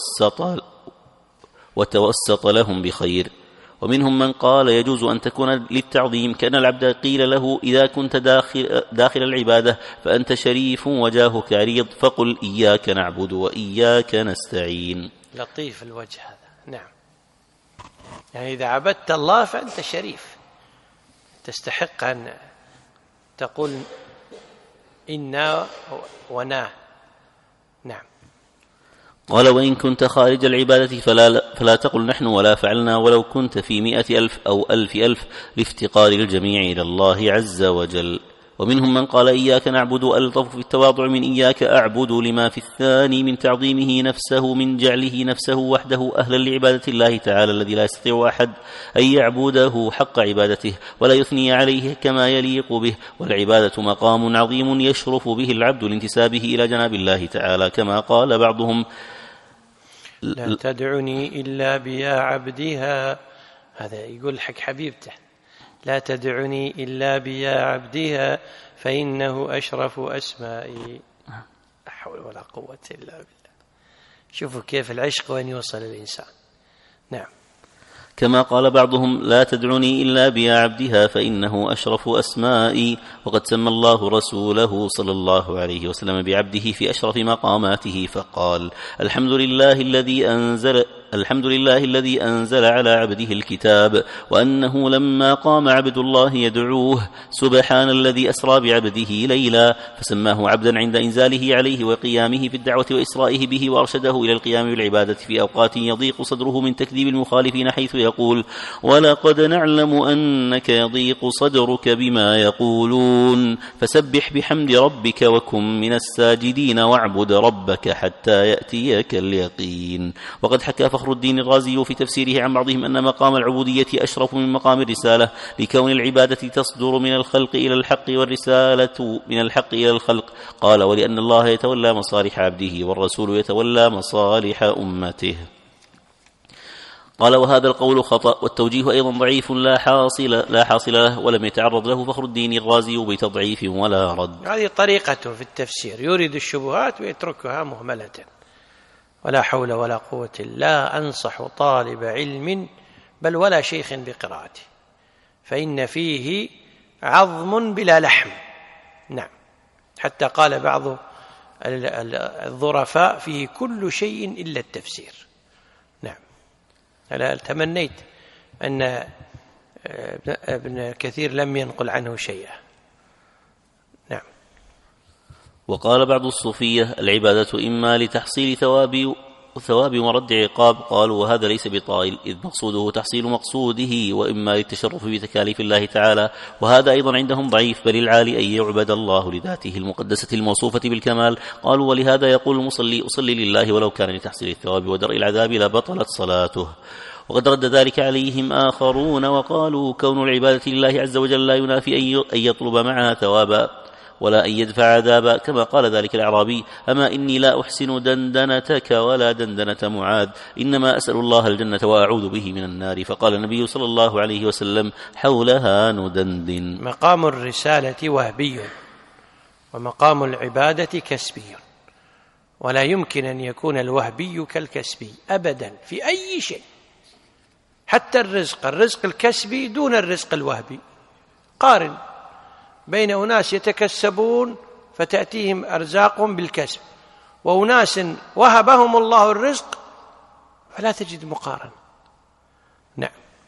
وتوسط لهم بخير. ومنهم من قال يجوز أن تكون للتعظيم، كأن العبد قيل له إذا كنت داخل العبادة فأنت شريف وجاهك عريض فقل إياك نعبد وإياك نستعين.
لطيف الوجه هذا. نعم، يعني إذا عبدت الله فأنت شريف، تستحق أن تقول إنا ونا. نعم.
قال: وإن كنت خارج العبادة فلا تقل نحن ولا فعلنا، ولو كنت في 100,000 أو 1,000,000 لافتقار الجميع إلى الله عز وجل. ومنهم من قال إياك نعبد ألطف في التواضع من إياك أعبد، لما في الثاني من تعظيمه نفسه، من جعله نفسه وحده أهلا لعبادة الله تعالى الذي لا يستطيع أحد أن يعبده حق عبادته ولا يثني عليه كما يليق به. والعبادة مقام عظيم يشرف به العبد لانتسابه إلى جناب الله تعالى، كما قال بعضهم:
لا تدعني إلا بيا عبدها. هذا يقول حق حبيبته: لا تدعني إلا بيا عبدها فإنه أشرف أسمائي. لا حول ولا قوة إلا بالله. شوفوا كيف العشق وين يوصل الإنسان. نعم.
كما قال بعضهم: لا تدعني إلا بيا عبدها فإنه أشرف أسمائي. وقد سمى الله رسوله صلى الله عليه وسلم بعبده في أشرف مقاماته، فقال: الحمد لله الذي الحمد لله الذي أنزل على عبده الكتاب، وأنه لما قام عبد الله يدعوه سبحان الذي أسرى بعبده ليلا، فسماه عبدا عند إنزاله عليه وقيامه في الدعوة وإسرائه به، وأرشده إلى القيام بالعبادة في أوقات يضيق صدره من تكذيب المخالفين، حيث يقول: ولقد نعلم أنك يضيق صدرك بما يقولون فسبح بحمد ربك وكن من الساجدين واعبد ربك حتى يأتيك اليقين. وقد حكى فخر الدين الرازي في تفسيره عن بعضهم أن مقام العبودية أشرف من مقام الرسالة، لكون العبادة تصدر من الخلق إلى الحق والرسالة من الحق إلى الخلق. قال: ولأن الله يتولى مصالح عبده والرسول يتولى مصالح أمته. قال: وهذا القول خطأ، والتوجيه أيضا ضعيف لا حاصل له، ولم يتعرض له فخر الدين الرازي بتضعيف ولا رد.
هذه طريقته في التفسير، يريد الشبهات ويتركها مهملة. ولا حول ولا قوة. لا أنصح طالب علم بل ولا شيخ بقراءته، فإن فيه عظم بلا لحم. نعم، حتى قال بعض الظرفاء: فيه كل شيء إلا التفسير. نعم، أنا تمنيت أن ابن كثير لم ينقل عنه شيئا. نعم.
وقال بعض الصوفية: العبادة إما لتحصيل ثواب ورد عقاب. قالوا: وهذا ليس بطائل، إذ مقصوده تحصيل مقصوده، وإما للتشرف بتكاليف الله تعالى، وهذا أيضا عندهم ضعيف، بل العالي أن يعبد الله لذاته المقدسة الموصوفة بالكمال. قالوا: ولهذا يقول المصلي: أصلي لله ولو كان لتحصيل الثواب ودرء العذاب لبطلت صلاته. وقد رد ذلك عليهم آخرون وقالوا: كون العبادة لله عز وجل لا ينافي أن يطلب معها ثوابا ولا أن يدفع عذابا، كما قال ذلك الأعرابي: أما إني لا أحسن دندنتك ولا دندنة معاذ، إنما أسأل الله الجنة وأعوذ به من النار. فقال النبي صلى الله عليه وسلم: حولها ندندن.
مقام الرسالة وهبي، ومقام العبادة كسبي، ولا يمكن أن يكون الوهبي كالكسبي أبدا في أي شيء، حتى الرزق الكسبي دون الرزق الوهبي. قارن بين أناس يتكسبون فتأتيهم أرزاقهم بالكسب، وأناس وهبهم الله الرزق فلا تجد مقارنة. نعم.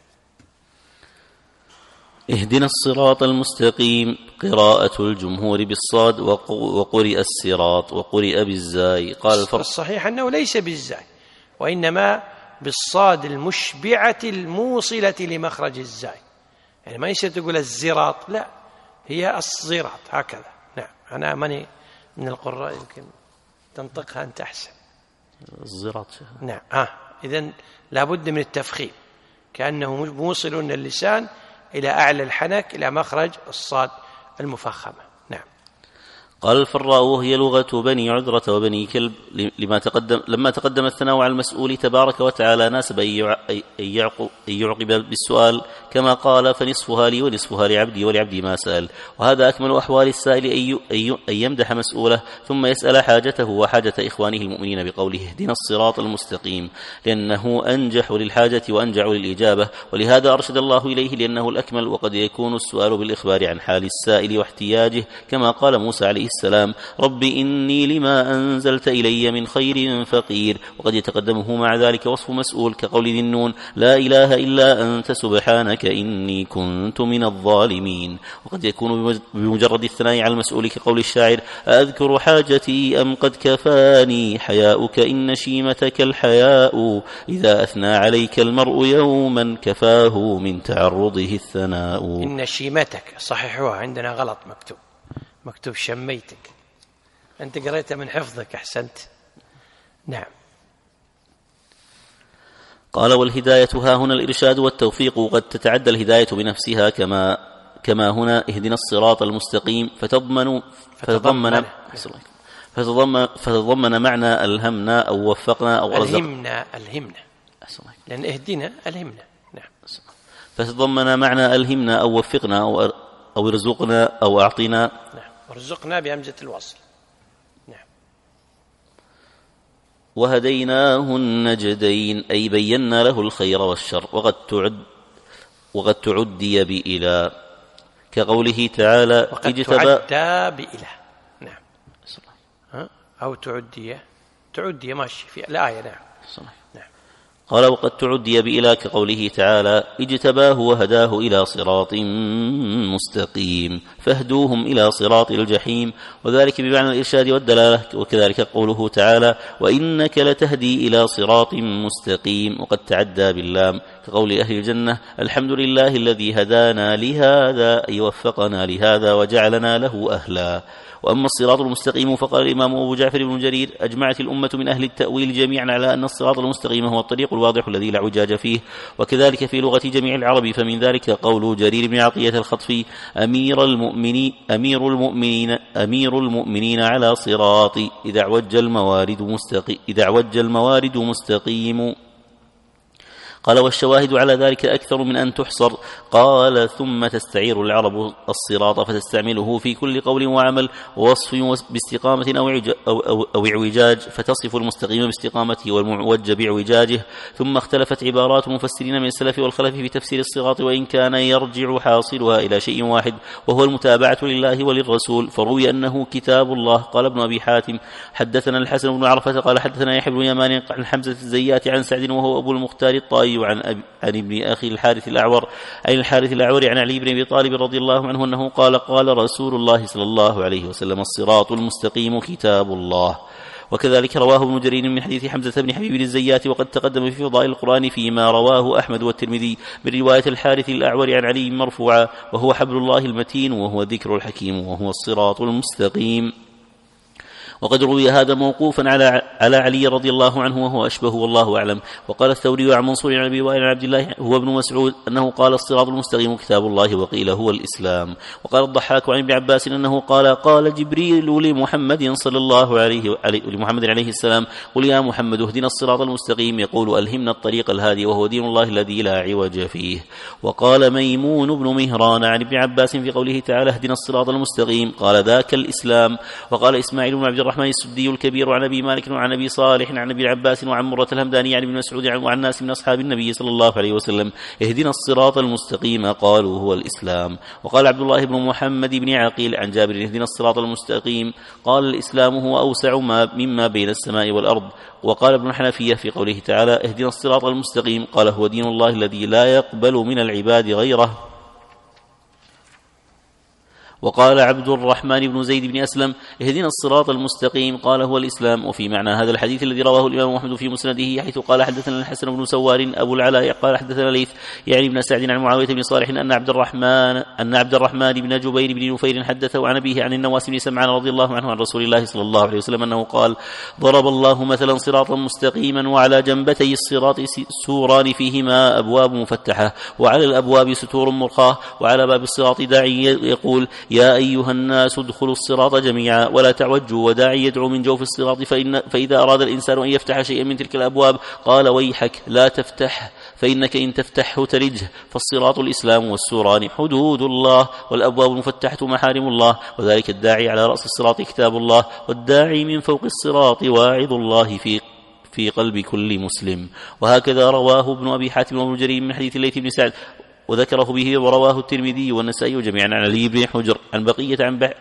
اهدنا الصراط المستقيم، قراءة الجمهور بالصاد، وقرئ الصراط وقرئ بالزاي. قال
الصحيح أنه ليس بالزاي، وإنما بالصاد المشبعة الموصلة لمخرج الزاي، يعني ما يصير تقول الزراط، لا، هي الصراط هكذا. نعم، أنا ماني من القراء، يمكن تنطقها أنت أحسن.
الزراط.
نعم. إذن لابد من التفخيم، كأنه موصل اللسان إلى أعلى الحنك إلى مخرج الصاد المفخمة. نعم.
قال الفراء: وهي لغة بني عذرة وبني كلب، لما تقدم الثناء على المسؤول تبارك وتعالى ناسب أن يعقب بالسؤال، كما قال: فنصفها لي ونصفها لعبدي ولعبدي ما سأل. وهذا أكمل أحوال السائل، أن يمدح مسؤوله ثم يسأل حاجته وحاجة إخوانه المؤمنين بقوله: اهدنا الصراط المستقيم، لأنه أنجح للحاجة وأنجع للإجابة، ولهذا أرشد الله إليه لأنه الأكمل. وقد يكون السؤال بالإخبار عن حال السائل واحتياجه، كما قال موسى عليه السلام: رب إني لما أنزلت إلي من خير فقير. وقد يتقدمه مع ذلك وصف مسؤول، كقول ذي النون: لا إله إلا أنت سبحانك إني كنت من الظالمين. وقد يكون بمجرد الثناء على المسؤول، كقول الشاعر: أذكر حاجتي أم قد كفاني حياؤك إن شيمتك الحياء، إذا أثنى عليك المرء يوما كفاه من تعرضه الثناء.
إن شيمتك، صححوها، عندنا غلط، مكتوب شميتك، أنت قريتها من حفظك، أحسنت. نعم.
قال: والهداية ها هنا الإرشاد والتوفيق، وقد تتعدى الهداية بنفسها كما هنا اهدنا الصراط المستقيم، فتضمن معنى ألهمنا أو وفقنا أو
ألهمنا، لأن اهدنا ألهمنا. نعم.
فتضمن معنى ألهمنا أو وفقنا أو ارزقنا أو أعطنا.
نعم. ورزقنا بهمزة الوصل. نعم.
وهديناه النجدين، أي بينا له الخير والشر. وقد تعدي بإله، كقوله تعالى:
وقد تعدى بإله. نعم. أو تعدي ماشي في الآية. نعم. نعم.
قال وقد تعدي بإلى كقوله تعالى اجتباه وهداه إلى صراط مستقيم فاهدوهم إلى صراط الجحيم، وذلك بمعنى الإرشاد والدلالة. وكذلك قوله تعالى وإنك لتهدي إلى صراط مستقيم، وقد تعدى باللام كقول أهل الجنة الحمد لله الذي هدانا لهذا أي وفقنا لهذا وجعلنا له أهلا. وأما الصراط المستقيم فقال الإمام أبو جعفر بن جرير أجمعت الأمة من أهل التأويل جميعا على أن الصراط المستقيم هو الطريق الواضح الذي لا اعوجاج فيه، وكذلك في لغة جميع العرب، فمن ذلك قول جرير بن عطية الخطفي أمير المؤمنين على صراط إذا اعوج الموارد مستقيم. قال والشواهد على ذلك أكثر من أن تحصر. قال ثم تستعير العرب الصراط فتستعمله في كل قول وعمل ووصف باستقامة أو اعوجاج، فتصف المستقيم باستقامته والمعوج باعوجاجه. ثم اختلفت عبارات المفسرين من السلف والخلف في تفسير الصراط، وإن كان يرجع حاصلها إلى شيء واحد وهو المتابعة لله وللرسول، فروي أنه كتاب الله. قال ابن أبي حاتم حدثنا الحسن بن عرفة قال حدثنا يحيى بن يمان عن حمزة الزيات عن سعد وهو أبو المختار الطائي عن ابن أخي الحارث الأعور عن علي بن أبي طالب رضي الله عنه أنه قال رسول الله صلى الله عليه وسلم الصراط المستقيم كتاب الله. وكذلك رواه ابن جرير من حديث حمزة بن حبيب الزيات، وقد تقدم في فضائل القرآن فيما رواه أحمد والترمذي من رواية الحارث الأعور عن علي مرفوعا وهو حبل الله المتين وهو الذكر الحكيم وهو الصراط المستقيم. وقد روي هذا موقوفا على علي رضي الله عنه وهو أشبه والله أعلم. وقال الثوري عن منصور عن أبي وائل عن عبد الله هو ابن مسعود أنه قال الصراط المستقيم كتاب الله وقيل هو الإسلام. وقال الضحاك عن ابن عباس أنه قال جبريل لمحمد صلى الله عليه السلام قل يا محمد اهدنا الصراط المستقيم، يقول ألهمنا الطريق الهادي وهو دين الله الذي لا عوج فيه. وقال ميمون بن مهران عن ابن عباس في قوله تعالى اهدنا الصراط المستقيم قال ذاك الإسلام. وقال إسماعيل بن عبد الرحمن السدي الكبير عن أبي مالك وعن أبي صالح عن أبي العباس وعن مرة الهمداني عن ابن مسعود وعن ناس من أصحاب النبي صلى الله عليه وسلم اهدنا الصراط المستقيم قالوا هو الإسلام. وقال عبد الله بن محمد بن عقيل عن جابر اهدنا الصراط المستقيم قال الإسلام هو أوسع مما بين السماء والأرض. وقال ابن الحنفية في قوله تعالى اهدنا الصراط المستقيم قال هو دين الله الذي لا يقبل من العباد غيره. وقال عبد الرحمن بن زيد بن أسلم اهدنا الصراط المستقيم قال هو الإسلام. وفي معنى هذا الحديث الذي رواه الإمام محمد في مسنده حيث قال حدثنا الحسن بن سوار أبو العلاء قال حدثنا ليث يعني بن سعد عن معاوية بن صالح أن عبد الرحمن بن جبير بن نفير حدثه عن أبيه عن النواس بن سمعان رضي الله عنه عن رسول الله صلى الله عليه وسلم أنه قال ضرب الله مثلا صراطا مستقيما وعلى جنبتي الصراط سوران فيهما أبواب مفتحة وعلى الأبواب ستور مرخاة وعلى باب الصراط داعي يقول يا أيها الناس ادخلوا الصراط جميعا ولا تعوجوا وداعي يدعو من جوف الصراط فإذا أراد الإنسان أن يفتح شيئا من تلك الأبواب قال ويحك لا تفتح فإنك إن تفتحه تلجه. فالصراط الإسلام والسوران حدود الله والأبواب المفتحة محارم الله، وذلك الداعي على رأس الصراط كتاب الله والداعي من فوق الصراط واعظ الله في قلب كل مسلم. وهكذا رواه ابن أبي حاتم وابن جرير من حديث الليث بن سعد وذكره به ورواه الترمذي والنسائي جميعا عن علي بن حجر عن بقية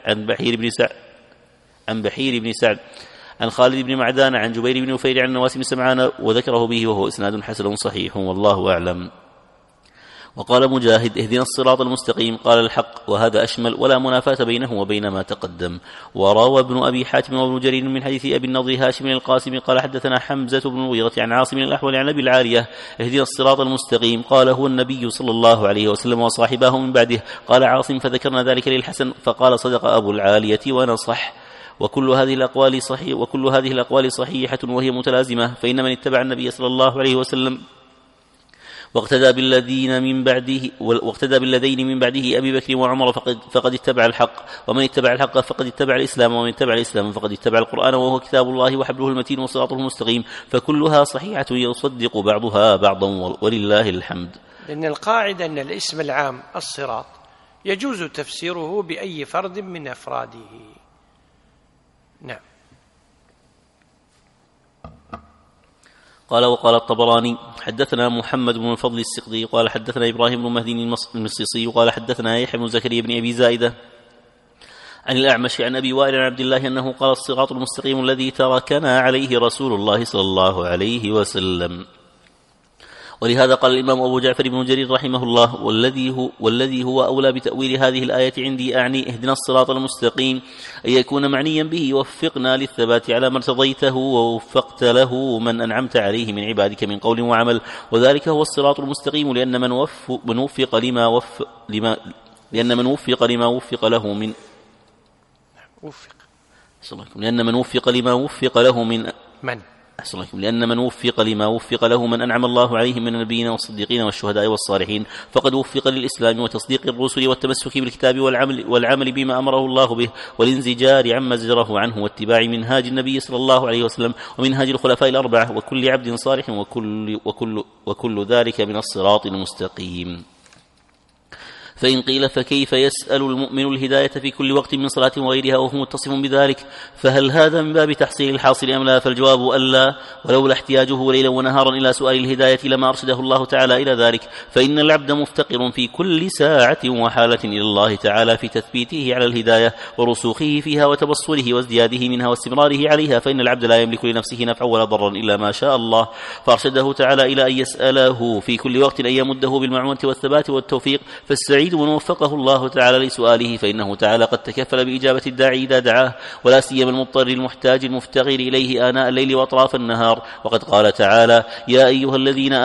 عن بحير بن سعد عن خالد بن معدان عن جبير بن نفير عن نواس بن سمعان وذكره به وهو إسناد حسن صحيح والله أعلم. وقال مجاهد اهدنا الصراط المستقيم قال الحق، وهذا أشمل ولا منافاة بينه وبين ما تقدم. وروى ابن أبي حاتم وابن جرير من حديث أبي النضر هاشم القاسم قال حدثنا حمزة بن المغيرة عن عاصم الأحول عن أبي العالية اهدنا الصراط المستقيم قال هو النبي صلى الله عليه وسلم وصاحبه من بعده. قال عاصم فذكرنا ذلك للحسن فقال صدق أبو العالية ونصح. وكل هذه الأقوال صحيحة وهي متلازمة، فإن من اتبع النبي صلى الله عليه وسلم واقتدى بالذين من بعده أبي بكر وعمر فقد اتبع الحق، ومن اتبع الحق فقد اتبع الإسلام، ومن اتبع الإسلام فقد اتبع القرآن وهو كتاب الله وحبله المتين وصراطه المستقيم، فكلها صحيحة يصدق بعضها بعضا ولله الحمد.
لأن القاعدة أن الاسم العام الصراط يجوز تفسيره بأي فرد من أفراده. نعم.
قال وقال الطبراني حدثنا محمد بن الفضل السقطي قال حدثنا إبراهيم بن مهدي المصيصي قال حدثنا يحيى بن زكريا بن أبي زائدة عن الأعمش عن أبي وائل عن عبد الله أنه قال الصراط المستقيم الذي تركنا عليه رسول الله صلى الله عليه وسلم. ولهذا قال الإمام أبو جعفر بن جرير رحمه الله: والذي هو أولى بتأويل هذه الآية عندي أعني اهدنا الصراط المستقيم أن يكون معنيا به وفقنا للثبات على ما ارتضيته ووفقت له من أنعمت عليه من عبادك من قول وعمل، وذلك هو الصراط المستقيم لأن من وفق لما وفق له من لأن من وفق لما وفق له من لأن من وفق لما وفق له من أنعم الله عليهم من النبيين والصديقين والشهداء والصالحين فقد وفق للإسلام وتصديق الرسل والتمسك بالكتاب والعمل بما أمره الله به والانزجار عما زجره عنه واتباع منهاج النبي صلى الله عليه وسلم ومنهاج الخلفاء الأربعة وكل عبد صالح وكل ذلك من الصراط المستقيم. فإن قيل فكيف يسأل المؤمن الهداية في كل وقت من صلاة وغيرها وهو متصف بذلك؟ فهل هذا من باب تحصيل الحاصل أم لا؟ فالجواب ألا، ولولا احتياجه ليلا ونهارا إلى سؤال الهداية لما أرشده الله تعالى إلى ذلك، فإن العبد مفتقر في كل ساعة وحالة إلى الله تعالى في تثبيته على الهداية ورسوخه فيها وتبصره وازدياده منها واستمراره عليها، فإن العبد لا يملك لنفسه نفعا ولا ضرا إلا ما شاء الله، فأرشده تعالى إلى أن يسأله في كل وقت أن يمده بالمعونة والثبات والتوفيق. فالسعيد من وفقه الله تعالى لسؤاله، فإنه تعالى قد تكفل بإجابة الداعي إذا دعاه، ولا سيما المضطر المحتاج المفتقر إليه آناء الليل وأطراف النهار. وقد قال تعالى: يا أيها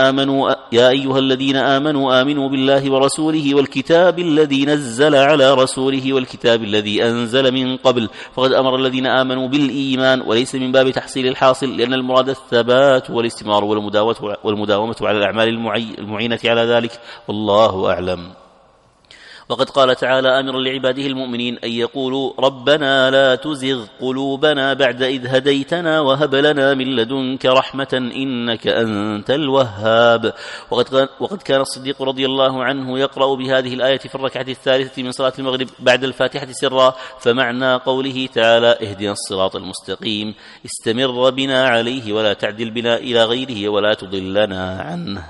الذين آمنوا آمنوا بالله ورسوله والكتاب الذي نزل على رسوله والكتاب الذي أنزل من قبل. فقد أمر الذين آمنوا بالإيمان، وليس من باب تحصيل الحاصل، لأن المراد الثبات والاستمرار والمداومة على الأعمال المعينة على ذلك، والله أعلم. وقد قال تعالى آمرا لعباده المؤمنين أن يقولوا: ربنا لا تزغ قلوبنا بعد إذ هديتنا وهب لنا من لدنك رحمة إنك أنت الوهاب. وقد كان الصديق رضي الله عنه يقرأ بهذه الآية في الركعة الثالثة من صلاة المغرب بعد الفاتحة سرا، فمعنى قوله تعالى: اهدنا الصراط المستقيم استمر بنا عليه ولا تعدل بنا إلى غيره ولا تضلنا عنه.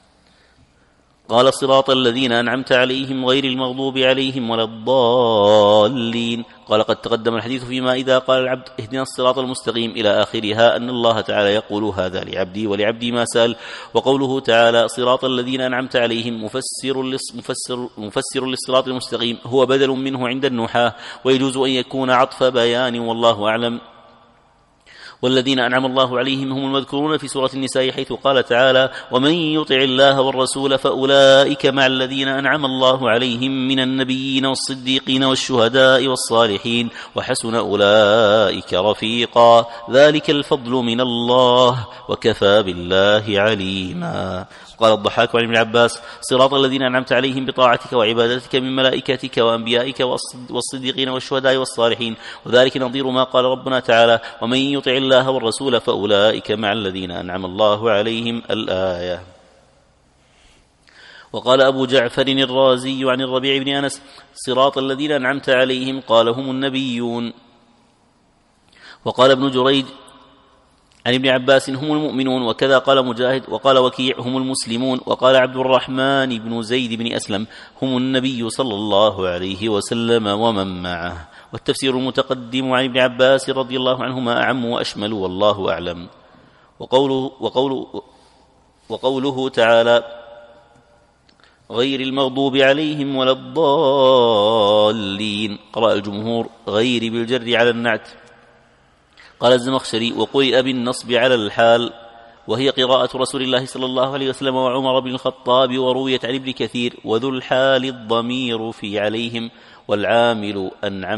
قال: صراط الذين أنعمت عليهم غير المغضوب عليهم ولا الضالين. قال: قد تقدم الحديث فيما إذا قال العبد اهدنا الصراط المستقيم إلى آخرها أن الله تعالى يقول هذا لعبدي ولعبدي ما سأل. وقوله تعالى صراط الذين أنعمت عليهم مفسر للصراط المستقيم هو بدل منه عند النحاة، ويجوز أن يكون عطف بيان والله أعلم. والذين أنعم الله عليهم هم المذكورون في سورة النساء، حيث قال تعالى: ومن يطع الله والرسول فأولئك مع الذين أنعم الله عليهم من النبيين والصديقين والشهداء والصالحين وحسن أولئك رفيقا ذلك الفضل من الله وكفى بالله عليما. قال الضحاك عن ابن عباس: صراط الذين أنعمت عليهم بطاعتك وعبادتك من ملائكتك وأنبيائك والصديقين والشهداء والصالحين، وذلك نظير ما قال ربنا تعالى: ومن يطع الله والرسول فأولئك مع الذين أنعم الله عليهم، الآية. وقال أبو جعفر الرازي عن الربيع بن أنس: صراط الذين أنعمت عليهم قال هم النبيون. وقال ابن جريج عن ابن عباس: هم المؤمنون. وكذا قال مجاهد. وقال وكيع: هم المسلمون. وقال عبد الرحمن بن زيد بن أسلم: هم النبي صلى الله عليه وسلم ومن معه. والتفسير المتقدم عن ابن عباس رضي الله عنهما أعم وأشمل والله أعلم. وقوله تعالى: غير المغضوب عليهم ولا الضالين، قرأ الجمهور غير بالجر على النعت. قال الزمخشري: وقرئ بالنصب على الحال، وهي قراءة رسول الله صلى الله عليه وسلم وعمر بن الخطاب، ورويت عن ابن كثير: وذو الحال الضمير في عليهم والعامل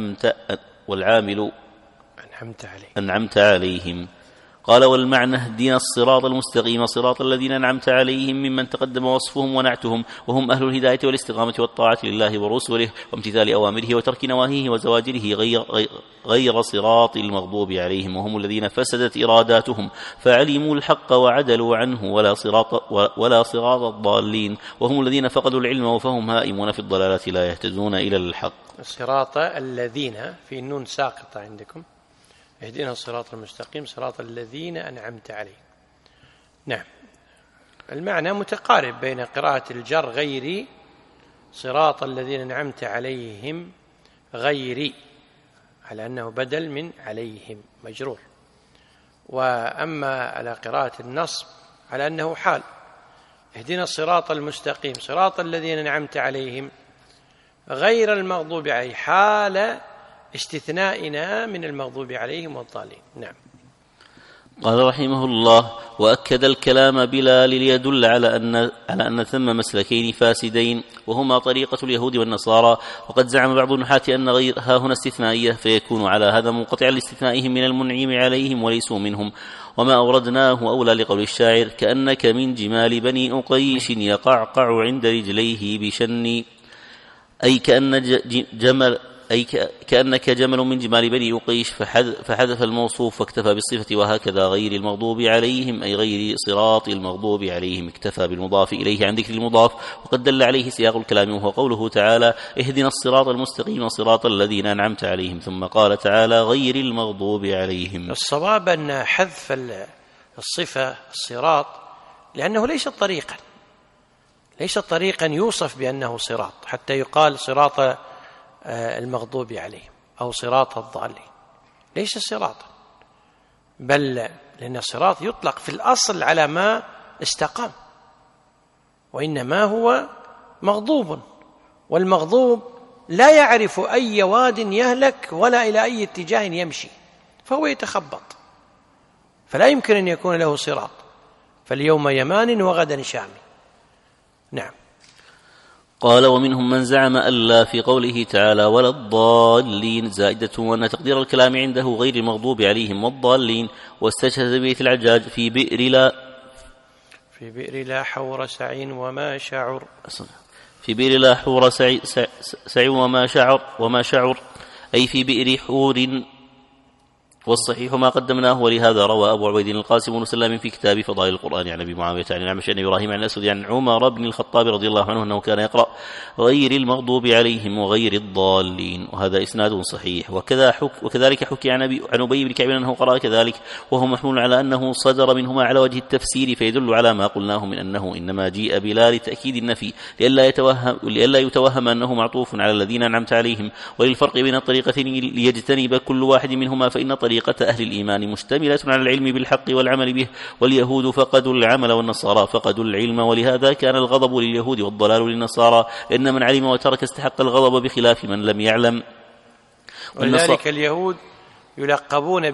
أنعمت عليهم. قال: والمعنى اهدنا الصراط المستقيم صراط الذين أنعمت عليهم ممن تقدم وصفهم ونعتهم، وهم أهل الهداية والاستقامة والطاعة لله ورسوله وامتثال أوامره وترك نواهيه وزواجره، غير صراط المغضوب عليهم، وهم الذين فسدت إراداتهم فعلموا الحق وعدلوا عنه، ولا صراط الضالين، وهم الذين فقدوا العلم وفهم هائمون في الضلالة لا يهتدون إلى الحق.
صراط الذين في النون ساقطة عندكم، اهدنا الصراط المستقيم صراط الذين أنعمت عليهم. نعم، المعنى متقارب بين قراءة الجر غيري صراط الذين أنعمت عليهم غيري على أنه بدل من عليهم مجرور، وأما على قراءة النصب على أنه حال اهدنا الصراط المستقيم صراط الذين أنعمت عليهم غير المغضوب عليهم، حال استثنائنا من المغضوب عليهم والضالين. نعم.
قال رحمه الله: وأكد الكلام بلال ليدل على أن ثم مسلكين فاسدين، وهما طريقة اليهود والنصارى. وقد زعم بعض النحاة أن غير ها هنا استثنائية، فيكون على هذا منقطعا لاستثنائهم من المنعم عليهم وليسوا منهم. وما أوردناه أولى لقول الشاعر: كأنك من جمال بني أقيش يقعقع عند رجليه بشن، أي كأنك جمل من جمال بني أقيش، فحذف الموصوف واكتفى بالصفة. وهكذا غير المغضوب عليهم أي غير صراط المغضوب عليهم، اكتفى بالمضاف إليه عن ذكر المضاف. وقد دل عليه سياق الكلام، وهو قوله تعالى: اهدنا الصراط المستقيم صراط الذين أنعمت عليهم، ثم قال تعالى: غير المغضوب عليهم.
الصواب أن حذف الصفة الصراط لأنه ليس طريقا يوصف بأنه صراط حتى يقال صراط المغضوب عليهم أو صراط الضالين، ليس صراطا، بل لأن الصراط يطلق في الأصل على ما استقام، وإنما هو مغضوب، والمغضوب لا يعرف أي واد يهلك ولا إلى أي اتجاه يمشي، فهو يتخبط، فلا يمكن أن يكون له صراط، فاليوم يمان وغدا شام. نعم.
قال: ومنهم من زعم ألا في قوله تعالى ولا الضالين زائدة، وأن تقدير الكلام عنده غير المغضوب عليهم والضالين. واستشهد بيت العجاج في بئر لا حور سعي وما شعر، في بئر لا حور سعي وما شعر أي في بئر حور. والصحيح ما قدمناه. ولهذا روى أبو عبيد القاسم بن سلام في كتاب فضائل القرآن عن أبي معاوية عن الأعمش عن إبراهيم عن الأسود عن عمر بن الخطاب رضي الله عنه أنه كان يقرأ غير المغضوب عليهم وغير الضالين، وهذا إسناد صحيح. وكذلك حكي عن أبي بن كعب أنه قرأ كذلك، وهو محمول على أنه صدر منهما على وجه التفسير، فيدل على ما قلناه من أنه إنما جيء بلا لتأكيد النفي لئلا يتوهم أنه معطوف على الذين أنعمت عليهم. وللفرق بين الطريقتين ليجتنب كل واحد منهما، فإن طريقة أهل الإيمان مشتملة على العلم بالحق والعمل به، واليهود فقدوا العمل والنصارى فقدوا العلم، ولهذا كان الغضب لليهود والضلال للنصارى، لأن من علم وترك استحق الغضب بخلاف من لم يعلم.
ولذلك اليهود يلقبون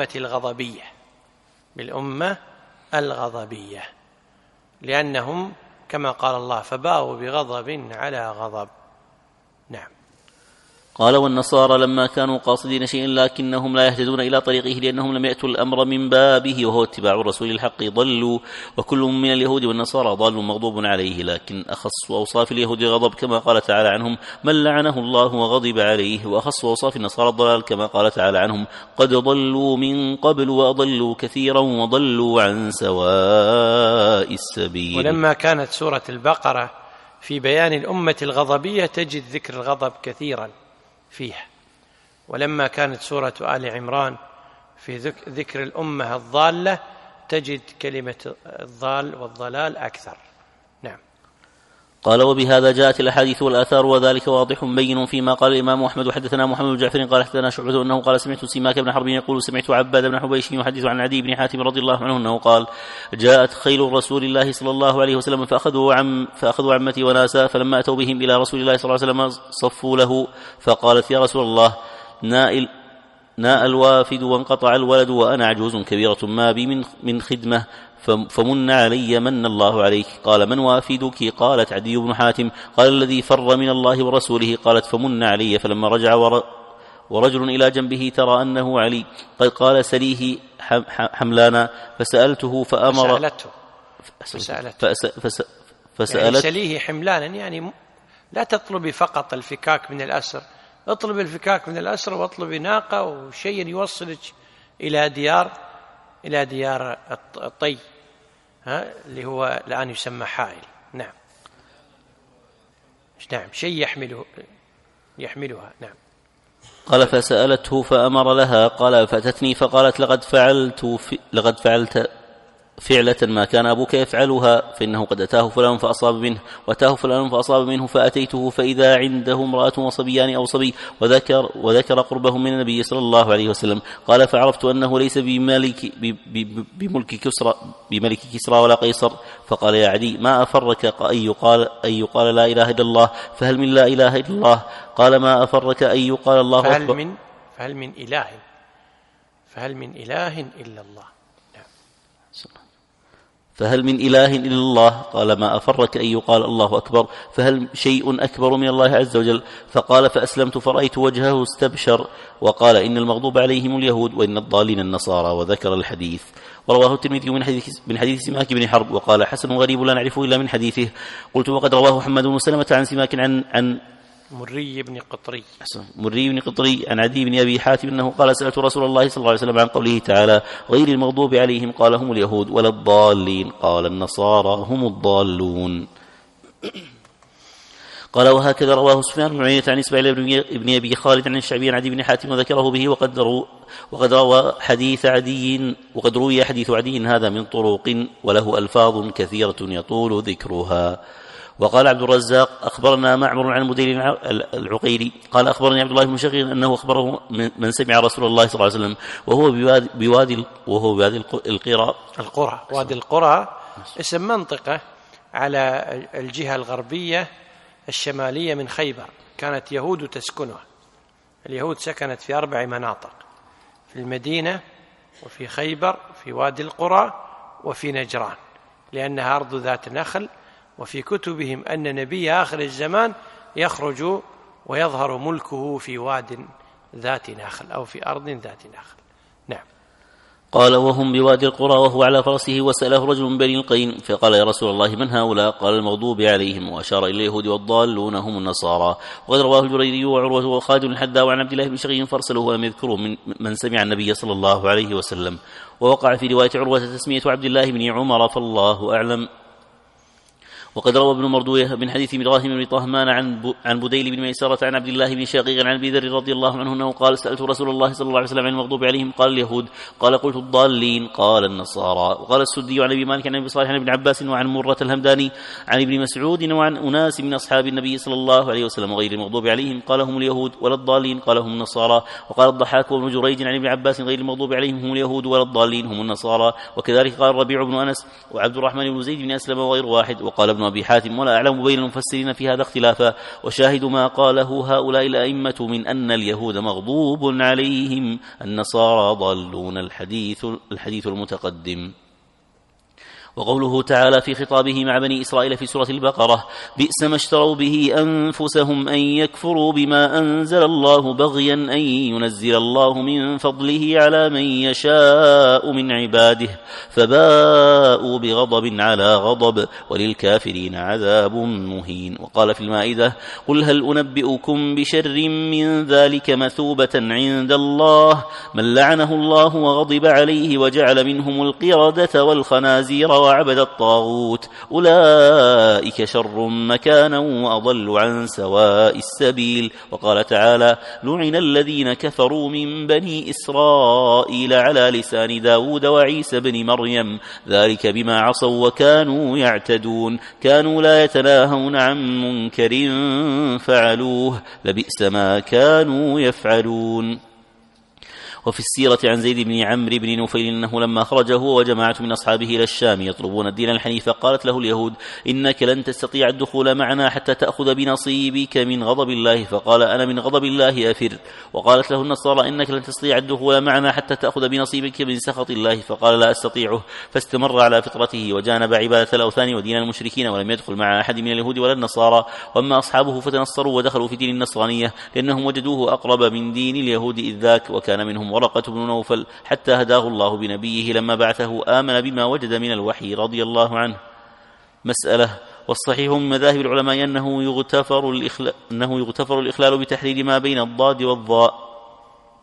بالأمة الغضبية لأنهم كما قال الله فباءوا بغضب على غضب. نعم.
قال: والنصارى لما كانوا قاصدين شيئا لكنهم لا يهتدون إلى طريقه لأنهم لم يأتوا الأمر من بابه وهو اتباع الرسول الحق ضلوا، وكل من اليهود والنصارى ضال مغضوب عليه، لكن أخص أوصاف اليهود غضب كما قال تعالى عنهم من لعنه الله وغضب عليه، وأخص أوصاف النصارى الضلال كما قال تعالى عنهم قد ضلوا من قبل وأضلوا كثيرا وضلوا عن سواء السبيل.
ولما كانت سورة البقرة في بيان الأمة الغضبية تجد ذكر الغضب كثيرا فيها، ولما كانت سورة آل عمران في ذكر الأمة الضالة تجد كلمة الضال والضلال أكثر. نعم.
قال: وبهذا جاءت الأحاديث والآثار، وذلك واضح بين فيما قال الإمام أحمد. وحدثنا محمد بن جعفر قال حدثنا شعبة أنه قال سمعت سماك بن حرب يقول سمعت عباد بن حبيش يحدث عن عدي بن حاتم رضي الله عنه أنه قال جاءت خيل رسول الله صلى الله عليه وسلم فأخذوا عمتي وناسا، فلما أتوا بهم إلى رسول الله صلى الله عليه وسلم صفوا له، فقالت يا رسول الله ناء الوافد وانقطع الولد وأنا عجوز كبيرة ما بي من خدمة، فمن علي من الله عليك. قال: من وافدك؟ قالت: عدي بن حاتم. قال: الذي فر من الله ورسوله. قالت: فمن علي. فلما رجع ورجل إلى جنبه ترى أنه علي قد قال سليه حملانا، فسألته فأمر
فسألته يعني سليه حملانا، يعني لا تطلبي فقط الفكاك من الأسر، اطلب الفكاك من الأسر واطلب ناقة وشيء يوصلك إلى ديار الطي اللي هو الآن يسمى حائل. نعم. شيء يحملها. نعم.
قال: فسألته فأمر لها. قال: فأتتني فقالت فعلة ما كان أبوك يفعلها، فإنه قد أتاه فلان فأصاب منه، وأتاه فلان فأصاب منه، فأتيته فإذا عنده امرأة وصبيان أو صبي، وذكر قربه من النبي صلى الله عليه وسلم. قال فعرفت أنه ليس بملك كسرى ولا قيصر. فقال يا عدي ما أفرك أن يقال لا إله إلا الله، فهل من لا إله إلا الله؟ قال ما أفرك أن يقال الله أكبر.
فهل من إله إلا الله.
فهل من إله إلا الله؟ قال ما أفرك أن يقال الله أكبر، فهل شيء أكبر من الله عز وجل؟ فقال فأسلمت فرأيت وجهه استبشر، وقال إن المغضوب عليهم اليهود وإن الضالين النصارى، وذكر الحديث. ورواه الترمذي من حديث سماك بن حرب، وقال حسن غريب لا نعرفه إلا من حديثه. قلت وقد رواه حماد بن سلمة عن سماك عن
مري بن
قطري عن عدي بن أبي حاتم أنه قال سألت رسول الله صلى الله عليه وسلم عن قوله تعالى غير المغضوب عليهم، قال هم اليهود، ولا الضالين، قال النصارى هم الضالون. قال وهكذا رواه سفيان بن عيينة عن إسماعيل بن أبي خالد عن الشعبي عن عدي بن حاتم وذكره به. وقد روي حديث عدي هذا من طرق وله ألفاظ كثيرة يطول ذكرها. وقال عبد الرزاق أخبرنا معمر عن بديل العقيلي قال أخبرني عبد الله بن شقيق أنه أخبره من سمع رسول الله صلى الله عليه وسلم وهو بوادي القرى.
وادي القرى اسم منطقة على الجهة الغربية الشمالية من خيبر، كانت يهود تسكنها. اليهود سكنت في 4 مناطق: في المدينة، وفي خيبر، في وادي القرى، وفي نجران، لأنها أرض ذات نخل. وفي كتبهم أن نبي آخر الزمان يخرج ويظهر ملكه في واد ذات نخل أو في أرض ذات نخل. نعم.
قال وهم بوادي القرى وهو على فرسه، وسأله رجل من بني القين فقال يا رسول الله من هؤلاء؟ قال المغضوب عليهم، وأشار إلى اليهود والضالون هم النصارى. وقد رواه الجريري وعروة وخالد الحداء وعن عبد الله بن شقيق فارسلوه ولم يذكروا من سمع النبي صلى الله عليه وسلم. ووقع في رواية عروة تسمية عبد الله بن عمر فالله أعلم. وقد روى ابن مردويه من حديث إبراهيم بن طهمان عن بديل بن ميسرة عن عبد الله بن شقيق عن أبي ذر رضي الله عنه أنه قال سألت رسول الله صلى الله عليه وسلم عن المغضوب عليهم، قال اليهود، قال قلت الضالين، قال النصارى. وقال السدي عن أبي مالك عن أبي صالح عن ابن عباس وعن مرة الهمداني عن ابن مسعود وعن أناس من أصحاب النبي صلى الله عليه وسلم غير المغضوب عليهم قال هم اليهود، ولا الضالين قال هم النصارى. وقال الضحاك وابن جريج عن ابن عباس غير المغضوب عليهم هم اليهود ولا الضالين هم النصارى. وكذلك قال الربيع بن أنس وعبد الرحمن بن زيد بن أسلم وغير واحد. وقال ابن أبي حاتم ولا أعلم بين المفسرين في هذا اختلافا، وشاهد ما قاله هؤلاء الأئمة من أن اليهود مغضوب عليهم، النصارى ضالون، الحديث المتقدم. وقوله تعالى في خطابه مع بني إسرائيل في سورة البقرة بئس ما اشتروا به أنفسهم أن يكفروا بما أنزل الله بغيا أن ينزل الله من فضله على من يشاء من عباده فباءوا بغضب على غضب وللكافرين عذاب مهين. وقال في المائدة قل هل أنبئكم بشر من ذلك مثوبة عند الله من لعنه الله وغضب عليه وجعل منهم القردة والخنازير وعبد الطاغوت أولئك شر مكانا وأضل عن سواء السبيل. وقال تعالى لعن الذين كفروا من بني إسرائيل على لسان داود وعيسى بن مريم ذلك بما عصوا وكانوا يعتدون كانوا لا يتناهون عن منكر فعلوه لبئس ما كانوا يفعلون. وفي السيرة عن زيد بن عمرو بن نفيل أنه لما خرج هو وجماعة من أصحابه إلى الشام يطلبون الدين الحنيف قالت له اليهود إنك لن تستطيع الدخول معنا حتى تأخذ بنصيبك من غضب الله فقال أنا من غضب الله أفر. وقالت له النصارى إنك لن تستطيع الدخول معنا حتى تأخذ بنصيبك من سخط الله فقال لا أستطيعه فاستمر على فطرته وجانب عبادة الأوثان ودين المشركين ولم يدخل مع أحد من اليهود ولا النصارى. وأما أصحابه فتنصروا ودخلوا في دين النصرانية لأنهم وجدوه أقرب من دين اليهود إذ ذاك وكان منهم ورقة بن نوفل حتى هداه الله بنبيه لما بعثه آمن بما وجد من الوحي رضي الله عنه. مسألة والصحيح من مذاهب العلماء أنه يغتفر الإخلال بتحرير ما بين الضاد والضاء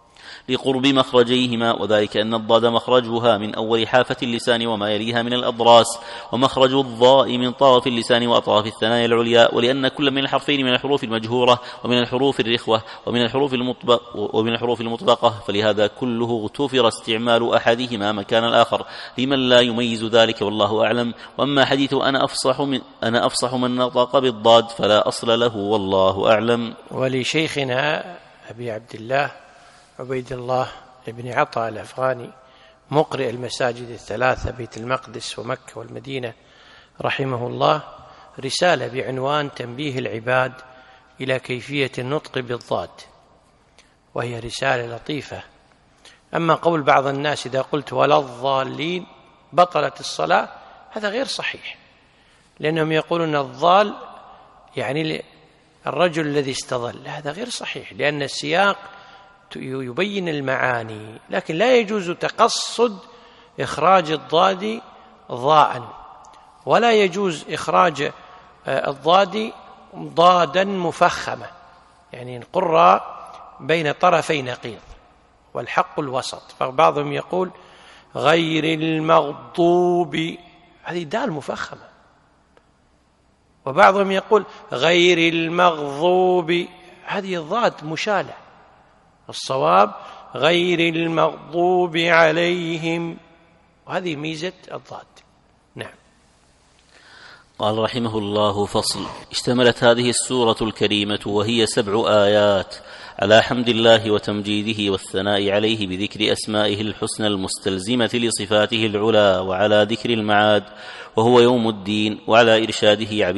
لقرب مخرجيهما، وذلك أن الضاد مخرجها من أول حافة اللسان وما يليها من الأضراس، ومخرج الضاء من طرف اللسان وأطراف الثنايا العليا، ولأن كل من الحرفين من الحروف المجهورة ومن الحروف الرخوة ومن الحروف المطبقة، فلهذا كله اغتفر استعمال أحدهما مكان الآخر لمن لا يميز ذلك، والله أعلم. وأما حديث أنا أفصح من نطق بالضاد فلا أصل له، والله أعلم.
ولشيخنا أبي عبد الله عبيد الله بن عطاء الأفغاني مقرئ المساجد الثلاثة بيت المقدس ومكة والمدينة رحمه الله رسالة بعنوان تنبيه العباد إلى كيفية النطق بالضاد، وهي رسالة لطيفة. أما قول بعض الناس إذا قلت ولا الضالين بطلت الصلاة، هذا غير صحيح، لأنهم يقولون الضال يعني الرجل الذي استضل، هذا غير صحيح، لأن السياق يبين المعاني، لكن لا يجوز تقصد إخراج الضاد ضاء، ولا يجوز إخراج الضاد ضادا مفخمة، يعني القراء بين طرفي نقيض، والحق الوسط. فبعضهم يقول غير المغضوب، هذه دال مفخمة، وبعضهم يقول غير المغضوب، هذه الضاد مشالة. الصواب غير المغضوب عليهم، وهذه ميزة الضاد. نعم.
قال رحمه الله: فصل. اشتملت هذه السورة الكريمة وهي 7 آيات على حمد الله وتمجيده والثناء عليه بذكر أسمائه الحسنى المستلزمة لصفاته العلى، وعلى ذكر المعاد وهو يوم الدين، وعلى إرشاده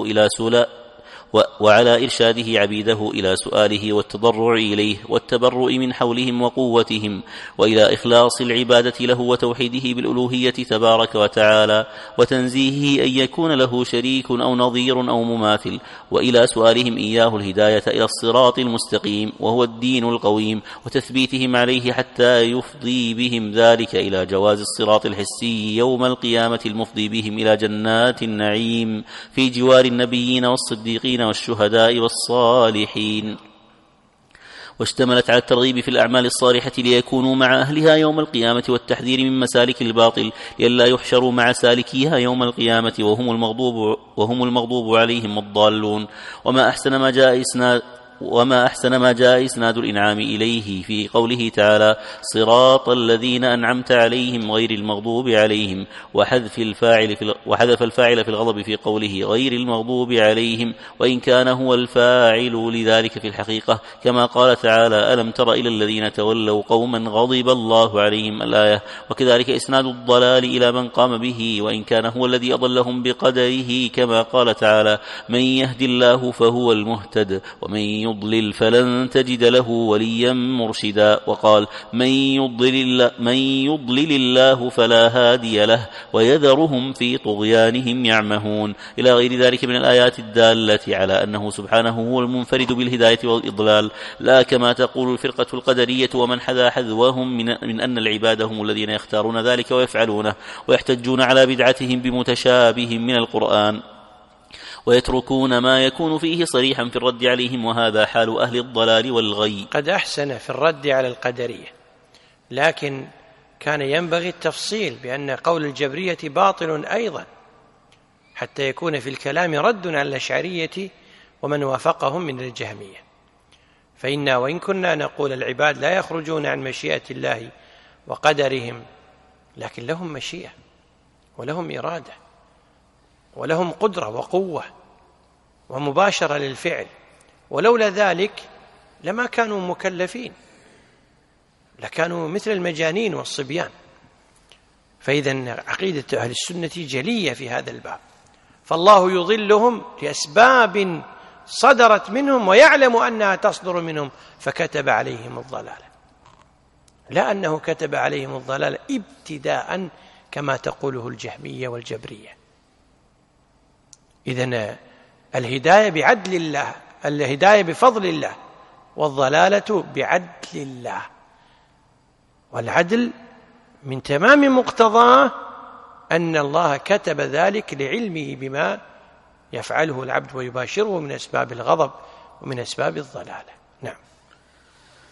عبيده إلى سؤاله والتضرع إليه والتبرؤ من حولهم وقوتهم، وإلى إخلاص العبادة له وتوحيده بالألوهية تبارك وتعالى، وتنزيهه أن يكون له شريك أو نظير أو مماثل، وإلى سؤالهم إياه الهداية إلى الصراط المستقيم وهو الدين القويم، وتثبيتهم عليه حتى يفضي بهم ذلك إلى جواز الصراط الحسي يوم القيامة المفضي بهم إلى جنات النعيم في جوار النبيين والصديقين والشهداء والصالحين. واشتملت على الترغيب في الأعمال الصالحة ليكونوا مع أهلها يوم القيامة، والتحذير من مسالك الباطل لئلا يحشروا مع سالكيها يوم القيامة وهم المغضوب عليهم الضالون. وما أحسن ما جاء إسناد الإنعام إليه في قوله تعالى: صراط الذين أنعمت عليهم غير المغضوب عليهم، وحذف الفاعل في الغضب في قوله غير المغضوب عليهم، وإن كان هو الفاعل لذلك في الحقيقة، كما قال تعالى: ألم تر إلى الذين تولوا قوما غضب الله عليهم الآية. وكذلك إسناد الضلال إلى من قام به، وإن كان هو الذي أضلهم بقدره، كما قال تعالى: من يهد الله فهو المهتد، ومن يضلل فلن تجد له وليا مرشدا. وقال: من يضلل الله فلا هادي له ويذرهم في طغيانهم يعمهون، إلى غير ذلك من الآيات الدالة على أنه سبحانه هو المنفرد بالهداية والإضلال، لا كما تقول الفرقة القدرية ومن حذا حذوهم من أن العباد هم الذين يختارون ذلك ويفعلونه، ويحتجون على بدعتهم بمتشابه من القرآن، ويتركون ما يكون فيه صريحا في الرد عليهم، وهذا حال أهل الضلال والغي.
قد أحسن في الرد على القدرية، لكن كان ينبغي التفصيل بأن قول الجبرية باطل أيضا، حتى يكون في الكلام رد على الأشعرية ومن وافقهم من الجهمية. فإنا وإن كنا نقول العباد لا يخرجون عن مشيئة الله وقدرهم، لكن لهم مشيئة ولهم إرادة ولهم قدرة وقوة ومباشرة للفعل، ولولا ذلك لما كانوا مكلفين، لكانوا مثل المجانين والصبيان. فإذا عقيدة أهل السنة جلية في هذا الباب، فالله يضلهم لأسباب صدرت منهم ويعلم أنها تصدر منهم، فكتب عليهم الضلالة، لا أنه كتب عليهم الضلالة ابتداء كما تقوله الجهمية والجبرية. إذن الهداية بعدل الله، الهداية بفضل الله، والضلالة بعدل الله، والعدل من تمام مقتضاه أن الله كتب ذلك لعلمه بما يفعله العبد ويباشره من أسباب الغضب ومن أسباب الضلالة. نعم.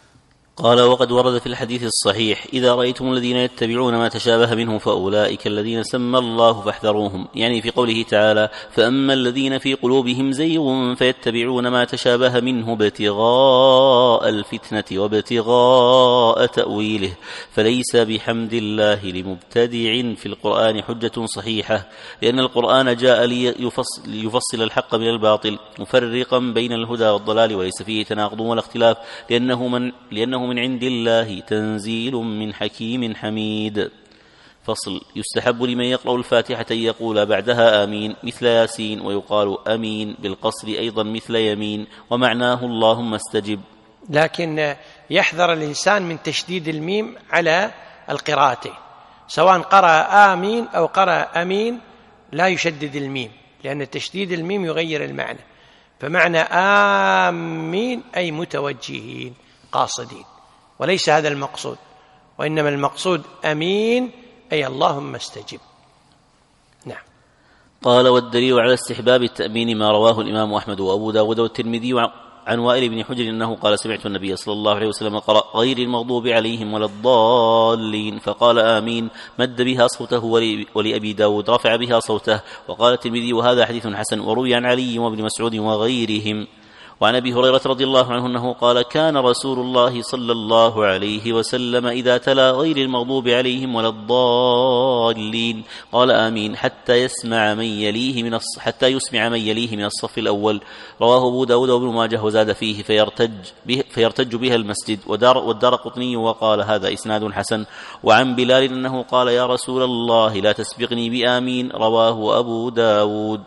قال: وقد ورد في الحديث الصحيح: إذا رأيتم الذين يتبعون ما تشابه منه فأولئك الذين سمى الله فاحذروهم، يعني في قوله تعالى: فأما الذين في قلوبهم زيغ فيتبعون ما تشابه منه ابتغاء الفتنة وابتغاء تأويله، فليس بحمد الله لمبتدع في القرآن حجة صحيحة، لأن القرآن جاء ليفصل الحق من الباطل مفرقا بين الهدى والضلال، وليس فيه تناقض ولا اختلاف، لأنه من عند الله تنزيل من حكيم حميد. فصل: يستحب لمن يقرأ الفاتحة أن يقول بعدها آمين مثل ياسين، ويقال أمين بالقصر أيضا مثل يمين، ومعناه اللهم استجب.
لكن يحذر الإنسان من تشديد الميم على القراءتين، سواء قرأ آمين أو قرأ أمين لا يشدد الميم، لأن تشديد الميم يغير المعنى. فمعنى آمين أي متوجهين قاصدين، وليس هذا المقصود، وإنما المقصود أمين أي اللهم استجب. نعم.
قال: والدليل على استحباب التأمين ما رواه الإمام أحمد وأبو داود والترمذي عن وائل بن حجر أنه قال: سمعت النبي صلى الله عليه وسلم قرأ: غير المغضوب عليهم ولا الضالين، فقال آمين، مد بها صوته، ولأبي داود رفع بها صوته. وقال الترمذي: وهذا حديث حسن. وروي عن علي وابن مسعود وغيرهم. وعن أبي هريرة رضي الله عنه أنه قال: كان رسول الله صلى الله عليه وسلم إذا تلا غير المغضوب عليهم ولا الضالين قال آمين حتى يسمع من يليه من الصف الأول. رواه أبو داود وابن ماجه وزاد فيه: فيرتج بها المسجد. والدارقطني وقال: هذا إسناد حسن. وعن بلال أنه قال: يا رسول الله لا تسبقني بآمين. رواه أبو داود.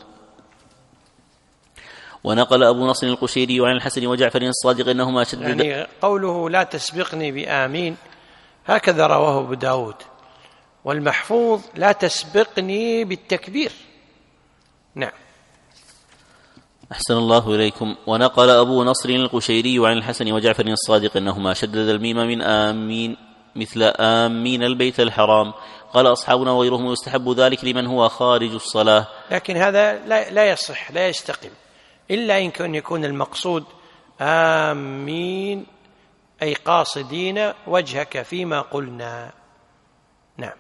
ونقل أبو نصر القشيري عن الحسن وجعفر الصادق أنهما شدد،
يعني قوله لا تسبقني بآمين هكذا رواه أبو داود، والمحفوظ لا تسبقني بالتكبير. نعم.
أحسن الله إليكم. ونقل أبو نصر القشيري عن الحسن وجعفر الصادق أنهما شدد الميم من آمين مثل آمين البيت الحرام. قال أصحابنا وغيرهم: يستحب ذلك لمن هو خارج الصلاة.
لكن هذا لا يصح، لا يستقيم، إلا إن كان يكون المقصود آمين أي قاصدين وجهك فيما قلنا. نعم.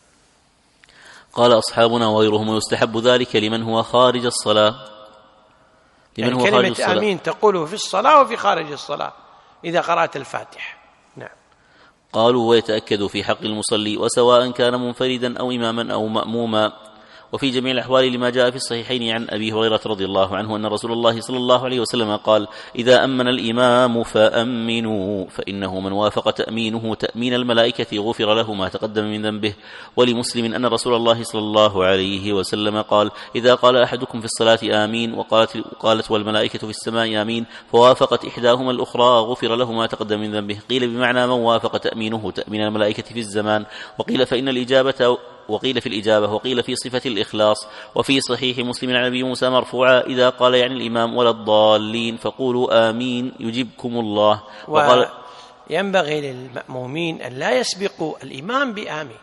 قال
أصحابنا وغيرهم: يستحب ذلك لمن هو خارج الصلاة.
يعني كلمة آمين تقوله في الصلاة وفي خارج الصلاة إذا قرأت الفاتحة. نعم.
قالوا: ويتأكد في حق المصلي، وسواء كان منفردا أو إماما أو مأموما. وفي جميع الأحوال لما جاء في الصحيحين عن أبي هريرة رضي الله عنه أن رسول الله صلى الله عليه وسلم قال: إذا أمن الإمام فأمنوا، فإنه من وافق تأمينه تأمين الملائكة غفر له ما تقدم من ذنبه. ولمسلم أن رسول الله صلى الله عليه وسلم قال: إذا قال أحدكم في الصلاة آمين وقالت والملائكة في السماء آمين فوافقت إحداهما الأخرى غفر له ما تقدم من ذنبه. قيل بمعنى من وافق تأمينه تأمين الملائكة في الزمان، وقيل في الإجابة، وقيل في صفة الإخلاص. وفي صحيح مسلم عن أبي موسى مرفوعا: إذا قال يعني الإمام ولا الضالين فقولوا آمين يجبكم الله. وقال:
ينبغي للمأمومين أن لا يسبقوا الإمام بآمين،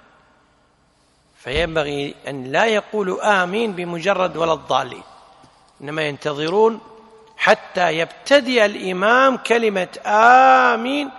فينبغي أن لا يقولوا آمين بمجرد ولا الضالين، إنما ينتظرون حتى يبتدئ الإمام كلمة آمين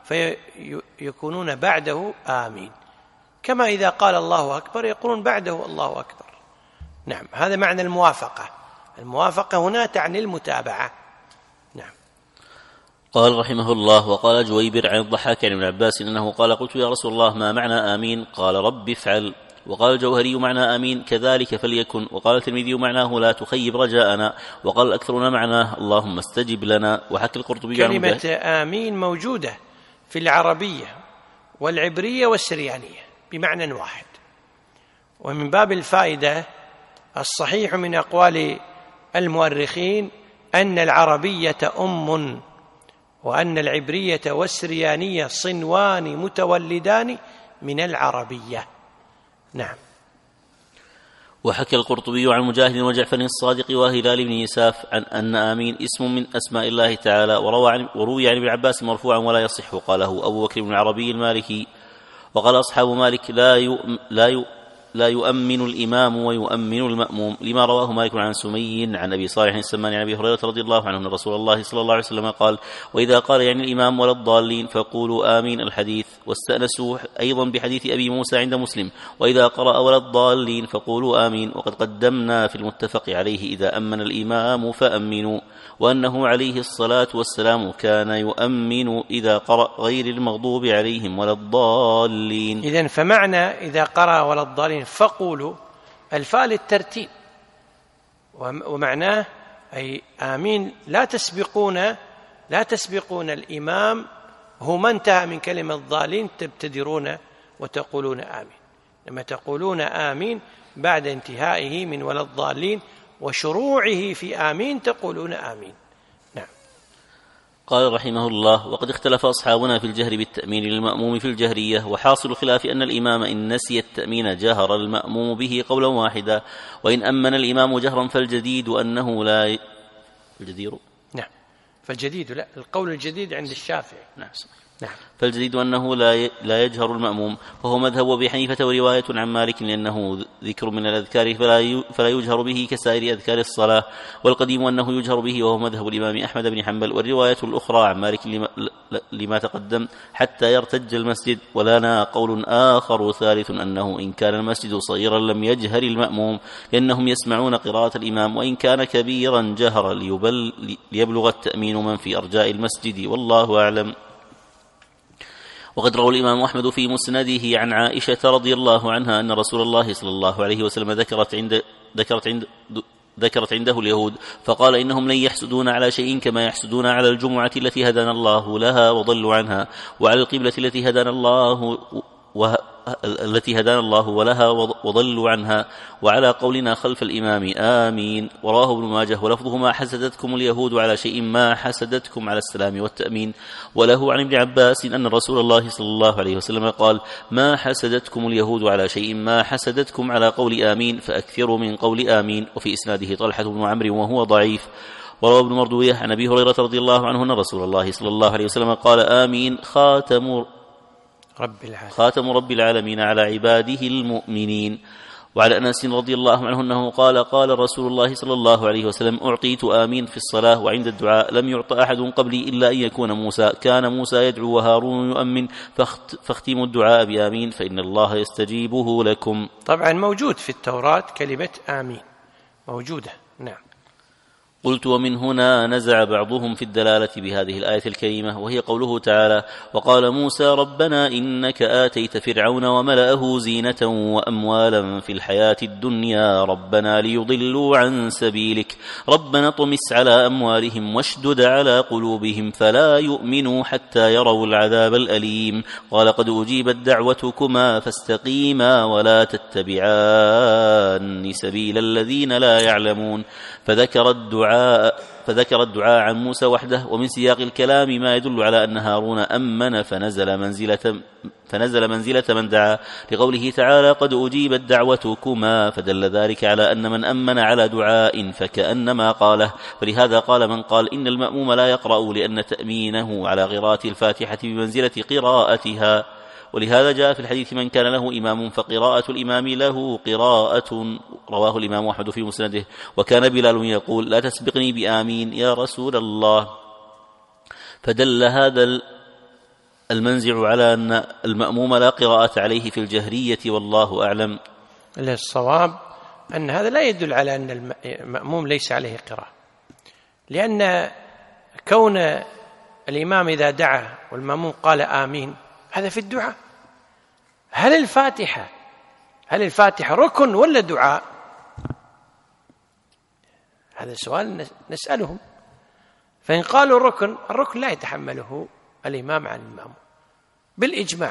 فيكونون بعده آمين، كما إذا قال الله أكبر يقولون بعده الله أكبر. نعم. هذا معنى الموافقة. الموافقة هنا تعني المتابعة. نعم.
قال رحمه الله: وقال جويبر عن الضحاك عن ابن عباس إنه قال: قلت يا رسول الله ما معنى آمين؟ قال: رب افعل. وقال الجوهري: معنى آمين كذلك فليكن. وقال الترمذي: معناه لا تخيب رجاءنا. وقال الأكثرون معناه اللهم استجب لنا. وحكى القرطبي
كلمة آمين موجودة في العربية والعبرية والسريانية بمعنى واحد. ومن باب الفائدة الصحيح من أقوال المؤرخين أن العربية أم، وأن العبرية والسريانية صنوان متولدان من العربية. نعم.
وحكى القرطبي عن مجاهد وجعفر الصادق وهلال بن يساف عن أن آمين اسم من أسماء الله تعالى. وروي عن ابن عباس مرفوعا ولا يصح، قاله أبو بكر بن العربي المالكي. وقال أصحاب مالك لا يؤمن الإمام ويؤمن المأموم، لما رواه مالك عن سمي عن أبي صالح السمان عن أبي هريرة رضي الله عنه أن رسول الله صلى الله عليه وسلم قال: وإذا قال يعني الإمام ولا الضالين فقولوا آمين الحديث. واستأنسوا أيضا بحديث أبي موسى عند مسلم: وإذا قرأ ولا الضالين فقولوا آمين. وقد قدمنا في المتفق عليه إذا أمن الإمام فأمنوا، وأنه عليه الصلاة والسلام كان يؤمن إذا قرأ غير المغضوب عليهم ولا الضالين.
إذن فمعنى إذا قرأ ولا الضالين فقولوا الفاء للترتيب، ومعناه أي آمين لا تسبقون الإمام، هو ما انتهى من كلمة الضالين تبتدرون وتقولون آمين. لما تقولون آمين بعد انتهائه من ولا الضالين وشروعه في آمين تقولون آمين. نعم.
قال رحمه الله: وقد اختلف أصحابنا في الجهر بالتأمين للمأموم في الجهرية، وحاصل الخلاف أن الإمام إن نسي التأمين جهر المأموم به قولا واحدا، وإن أمن الإمام جهرا فالجديد أنه لا الجدير.
نعم. فالجديد لا، القول الجديد عند الشافعي.
نعم.
نعم.
فالجديد أنه لا يجهر المأموم، وهو مذهب أبي حنيفة ورواية عن مالك، لأنه ذكر من الأذكار فلا يجهر به كسائر أذكار الصلاة. والقديم أنه يجهر به، وهو مذهب الإمام أحمد بن حنبل. والرواية الأخرى عن مالك لما تقدم حتى يرتج المسجد. ولنا قول آخر ثالث أنه إن كان المسجد صغيرا لم يجهر المأموم، لأنهم يسمعون قراءة الإمام، وإن كان كبيرا جهر ليبلغ التأمين من في أرجاء المسجد، والله أعلم. وقد روى الإمام أحمد في مسنده عن عائشة رضي الله عنها أن رسول الله صلى الله عليه وسلم ذكرت عنده اليهود، فقال: إنهم لن يحسدون على شيء كما يحسدون على الجمعة التي هدانا الله لها وضلوا عنها، وعلى القبلة التي هدانا الله ولها وضلوا عنها، وعلى قولنا خلف الإمام آمين. وراه ابن ماجه ولفظه: ما حسدتكم اليهود على شيء ما حسدتكم على السلام والتأمين. وله عن ابن عباس أن رسول الله صلى الله عليه وسلم قال: ما حسدتكم اليهود على شيء ما حسدتكم على قول آمين، فأكثروا من قول آمين. وفي إسناده طلحة بن عمرو وهو ضعيف. وروى ابن مردوية عن أبي هريرة رضي الله عنه أن رسول الله صلى الله عليه وسلم قال: آمين خاتم رب العالمين على عباده المؤمنين. وعلى أنس رضي الله عنه أنه قال رسول الله صلى الله عليه وسلم: أعطيت آمين في الصلاة وعند الدعاء لم يعط أحد قبلي إلا أن يكون موسى، كان موسى يدعو وهارون يؤمن، فاختموا الدعاء بآمين فإن الله يستجيبه لكم.
طبعا موجود في التوراة كلمة آمين موجودة. نعم.
قلت: ومن هنا نزع بعضهم في الدلالة بهذه الآية الكريمة، وهي قوله تعالى: وقال موسى ربنا إنك آتيت فرعون وملأه زينة وأموالا في الحياة الدنيا ربنا ليضلوا عن سبيلك ربنا طمس على أموالهم واشدد على قلوبهم فلا يؤمنوا حتى يروا العذاب الأليم قال قد أجيبت دعوتكما فاستقيما ولا تتبعان سبيل الذين لا يعلمون. فذكر الدعاء عن موسى وحده، ومن سياق الكلام ما يدل على أن هارون أمن فنزل منزلة من دعا، لقوله تعالى قد أجيبت دعوتكما، فدل ذلك على أن من أمن على دعاء فكأنما قاله. فلهذا قال من قال إن المأموم لا يقرأ لأن تأمينه على قراءة الفاتحة بمنزلة قراءتها. ولهذا جاء في الحديث من كان له إمام فقراءة الإمام له قراءة، رواه الإمام أحمد في مسنده. وكان بلال يقول لا تسبقني بآمين يا رسول الله. فدل هذا المنزع على أن المأموم لا قراءة عليه في الجهرية، والله أعلم.
الصواب أن هذا لا يدل على أن المأموم ليس عليه قراءة، لأن كون الإمام إذا دعا والمأموم قال آمين هذا في الدعاء. هل الفاتحة ركن ولا دعاء؟ هذا سؤال نسألهم. فإن قالوا الركن لا يتحمله الإمام عن المأموم بالإجماع،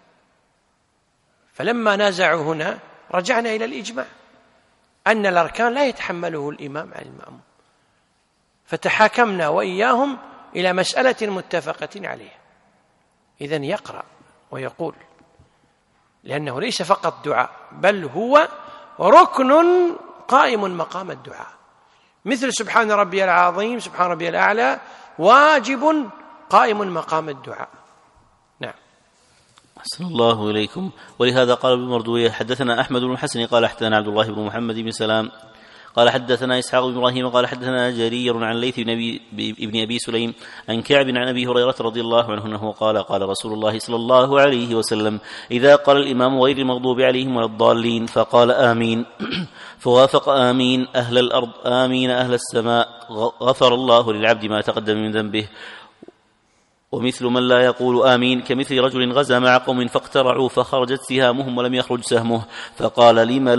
فلما نازعوا هنا رجعنا إلى الإجماع أن الأركان لا يتحمله الإمام عن المأموم، فتحاكمنا وإياهم إلى مسألة متفقة عليها. إذن يقرأ ويقول، لأنه ليس فقط دعاء بل هو ركن قائم مقام الدعاء، مثل سبحان ربي العظيم سبحان ربي الأعلى واجب قائم مقام الدعاء. نعم.
أحسن الله إليكم. ولهذا قال ابن مردوية حدثنا أحمد بن الحسن قال حدثنا عبد الله بن محمد بن سلام قال حدثنا إسحاق بن إبراهيم قال حدثنا جرير عن ليث بن أبي سليم عن كعب عن أبي هريرة رضي الله عنه أنه قال قال رسول الله صلى الله عليه وسلم إذا قال الإمام غير المغضوب عليهم ولا الضالين فقال آمين فوافق آمين أهل الأرض آمين أهل السماء غفر الله للعبد ما تقدم من ذنبه. ومثل من لا يقول آمين كمثل رجل غزا مع قوم فاقترعوا فخرجت سهامهم ولم يخرج سهمه فقال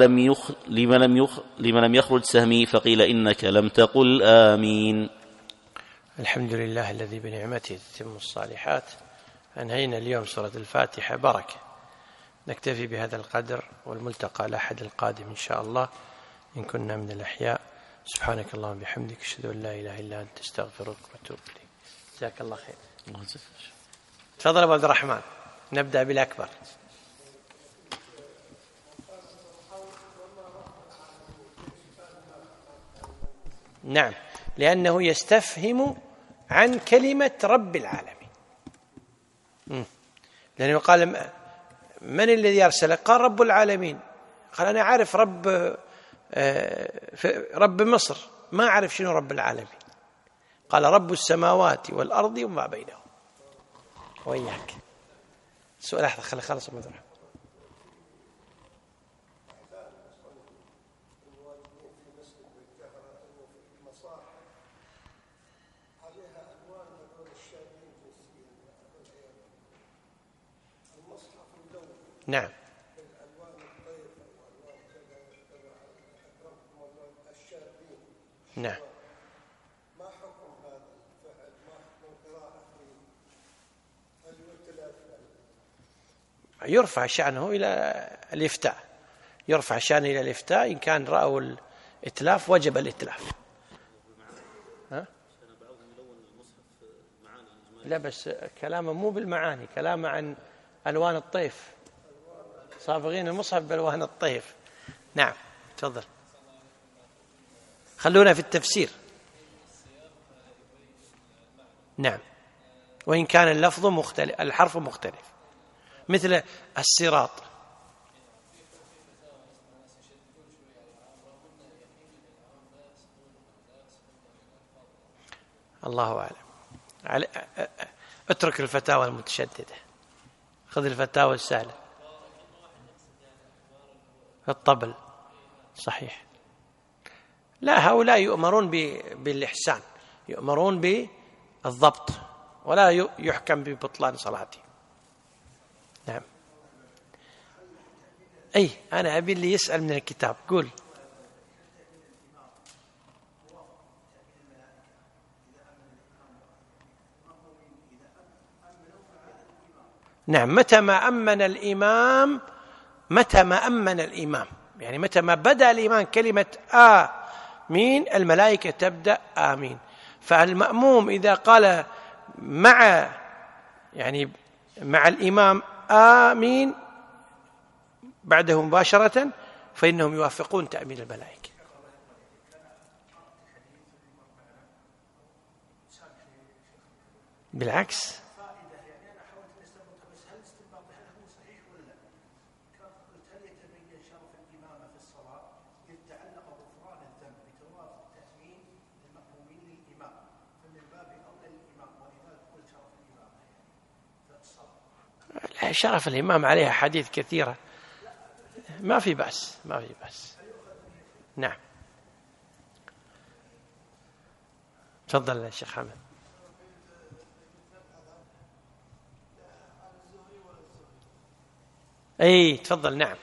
لم لم يخرج سهمي فقيل إنك لم تقل آمين.
الحمد لله الذي بنعمته تتم الصالحات. أنهينا اليوم سورة الفاتحة بركة. نكتفي بهذا القدر والملتقى الأحد القادم إن شاء الله إن كنا من الأحياء. سبحانك اللهم وبحمدك أشهد أن لا إله إلا أنت أستغفرك وأتوب إليك. جزاك الله خير. تفضل أبو عبد الرحمن. نبدأ بالأكبر. نعم لأنه يستفهم عن كلمة رب العالمين. لأنه قال من الذي أرسل؟ قال رب العالمين. قال أنا أعرف رب مصر ما أعرف شنو رب العالمين. قال رب السماوات والأرض وما بينهم. وإياك سؤال لحظة خلي خلص المدرسة. نعم نعم يرفع شأنه إلى الإفتاء. يرفع شأنه إلى الإفتاء. إن كان رأوا الإتلاف وجب الإتلاف. لا بس كلامه مو بالمعاني. كلامه عن ألوان الطيف. صابغين المصحف بألوان الطيف. نعم تفضل. خلونا في التفسير. نعم وإن كان اللفظ مختلف الحرف مختلف مثل الصراط. الله أعلم. اترك الفتاوى المتشددة. خذ الفتاوى السهلة. الطبل صحيح. لا هؤلاء يؤمرون بالإحسان. يؤمرون بالضبط ولا يحكم ببطلان صلاتهم. نعم أي أنا أبي اللي يسأل من الكتاب. قول. نعم متى ما أمن الإمام يعني متى ما بدأ الإمام كلمة آمين الملائكة تبدأ آمين. فالمأموم إذا قال مع الإمام آمين بعده مباشرة فإنهم يوافقون تأمين الملائكة. بالعكس شرف الإمام عليها حديث كثيرة. ما في بأس. نعم تفضل يا شيخ حمد. أي تفضل. نعم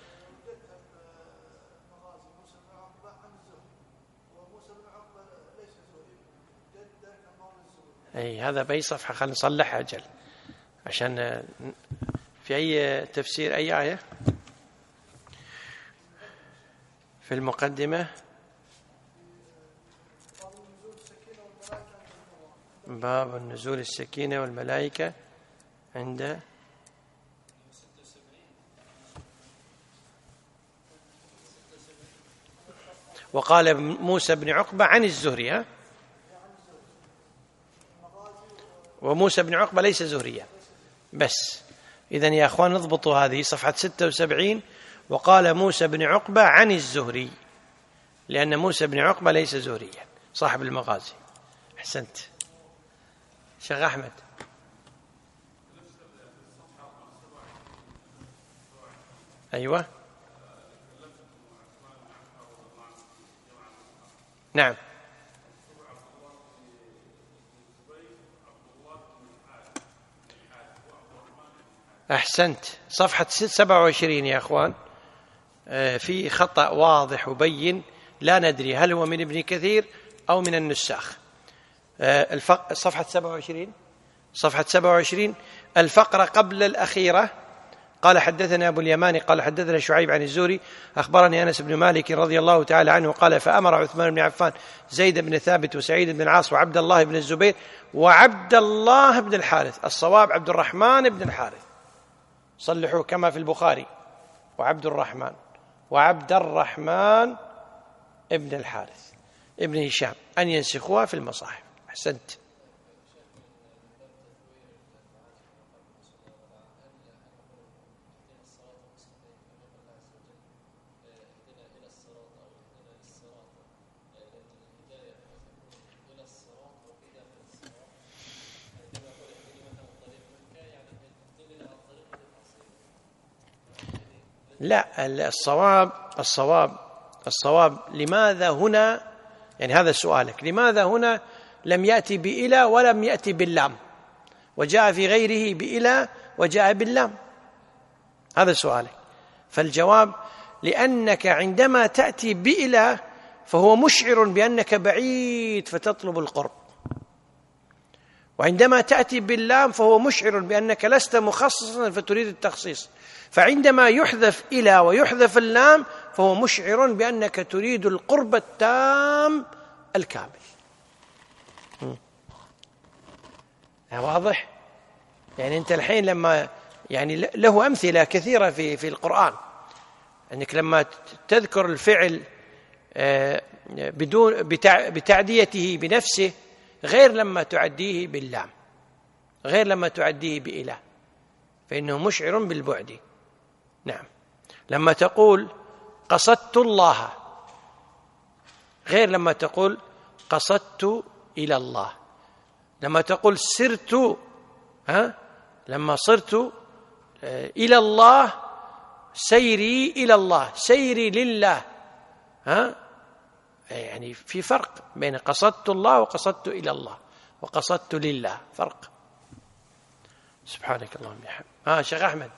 أي هذا بأي صفحة. خلينا نصلحها أجل عشان في أي تفسير أي آية في المقدمة. باب النزول السكينة والملائكة عند وقال موسى بن عقبة عن الزهري. وموسى بن عقبة ليس زهريا بس إذن يا أخوان اضبطوا هذه صفحة 76. وقال موسى بن عقبة عن الزهري، لأن موسى بن عقبة ليس زهريا صاحب المغازي. أحسنت شيخ أحمد. أيوة نعم أحسنت. صفحة 27 يا أخوان، في خطأ واضح وبين، لا ندري هل هو من ابن كثير أو من النساخ. صفحة 27 الفقرة قبل الأخيرة. قال حدثنا أبو اليماني قال حدثنا شعيب عن الزهري أخبرني أنس بن مالك رضي الله تعالى عنه قال فأمر عثمان بن عفان زيد بن ثابت وسعيد بن العاص وعبد الله بن الزبير وعبد الله بن الحارث، الصواب عبد الرحمن بن الحارث، صلحوا كما في البخاري، وعبد الرحمن ابن الحارث ابن هشام، أن ينسخوها في المصاحف. أحسنت. لا، الصواب لماذا هنا، يعني هذا سؤالك، لماذا هنا لم يأتي بإلى ولم يأتي باللام، وجاء في غيره بإلى وجاء باللام؟ هذا سؤالك. فالجواب لأنك عندما تأتي بإلى فهو مشعر بأنك بعيد فتطلب القرب، وعندما تأتي باللام فهو مشعر بأنك لست مخصصا فتريد التخصيص. فعندما يحذف إلى ويحذف اللام فهو مشعر بأنك تريد القرب التام الكامل. واضح؟ يعني أنت الحين لما يعني له أمثلة كثيرة في القرآن، أنك لما تذكر الفعل بدون بتعديته بنفسه غير لما تعديه باللام، غير لما تعديه بإله، فإنه مشعر بالبعد. نعم. لما تقول قصدت الله غير لما تقول قصدت إلى الله. لما تقول سرت لما صرت إلى الله، سيري إلى الله، سيري لله، يعني في فرق بين قصدت الله وقصدت إلى الله وقصدت لله، فرق. سبحانك اللهم وبحمدك. شيخ أحمد.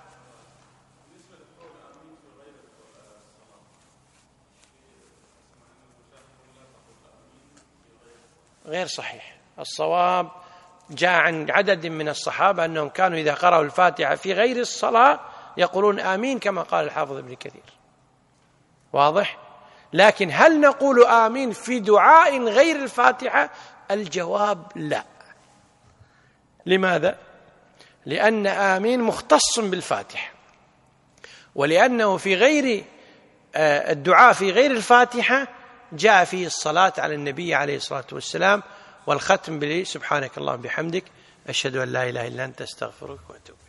غير صحيح. الصواب جاء عن عدد من الصحابة أنهم كانوا إذا قرأوا الفاتحة في غير الصلاة يقولون آمين كما قال الحافظ ابن كثير. واضح؟ لكن هل نقول آمين في دعاء غير الفاتحة؟ الجواب لا. لماذا؟ لأن آمين مختص بالفاتحة، ولأنه في غير الدعاء في غير الفاتحة جاء فيه الصلاة على النبي عليه الصلاة والسلام والختم بسبحانك اللهم بحمدك أشهد أن لا إله إلا أنت أستغفرك وأتوب.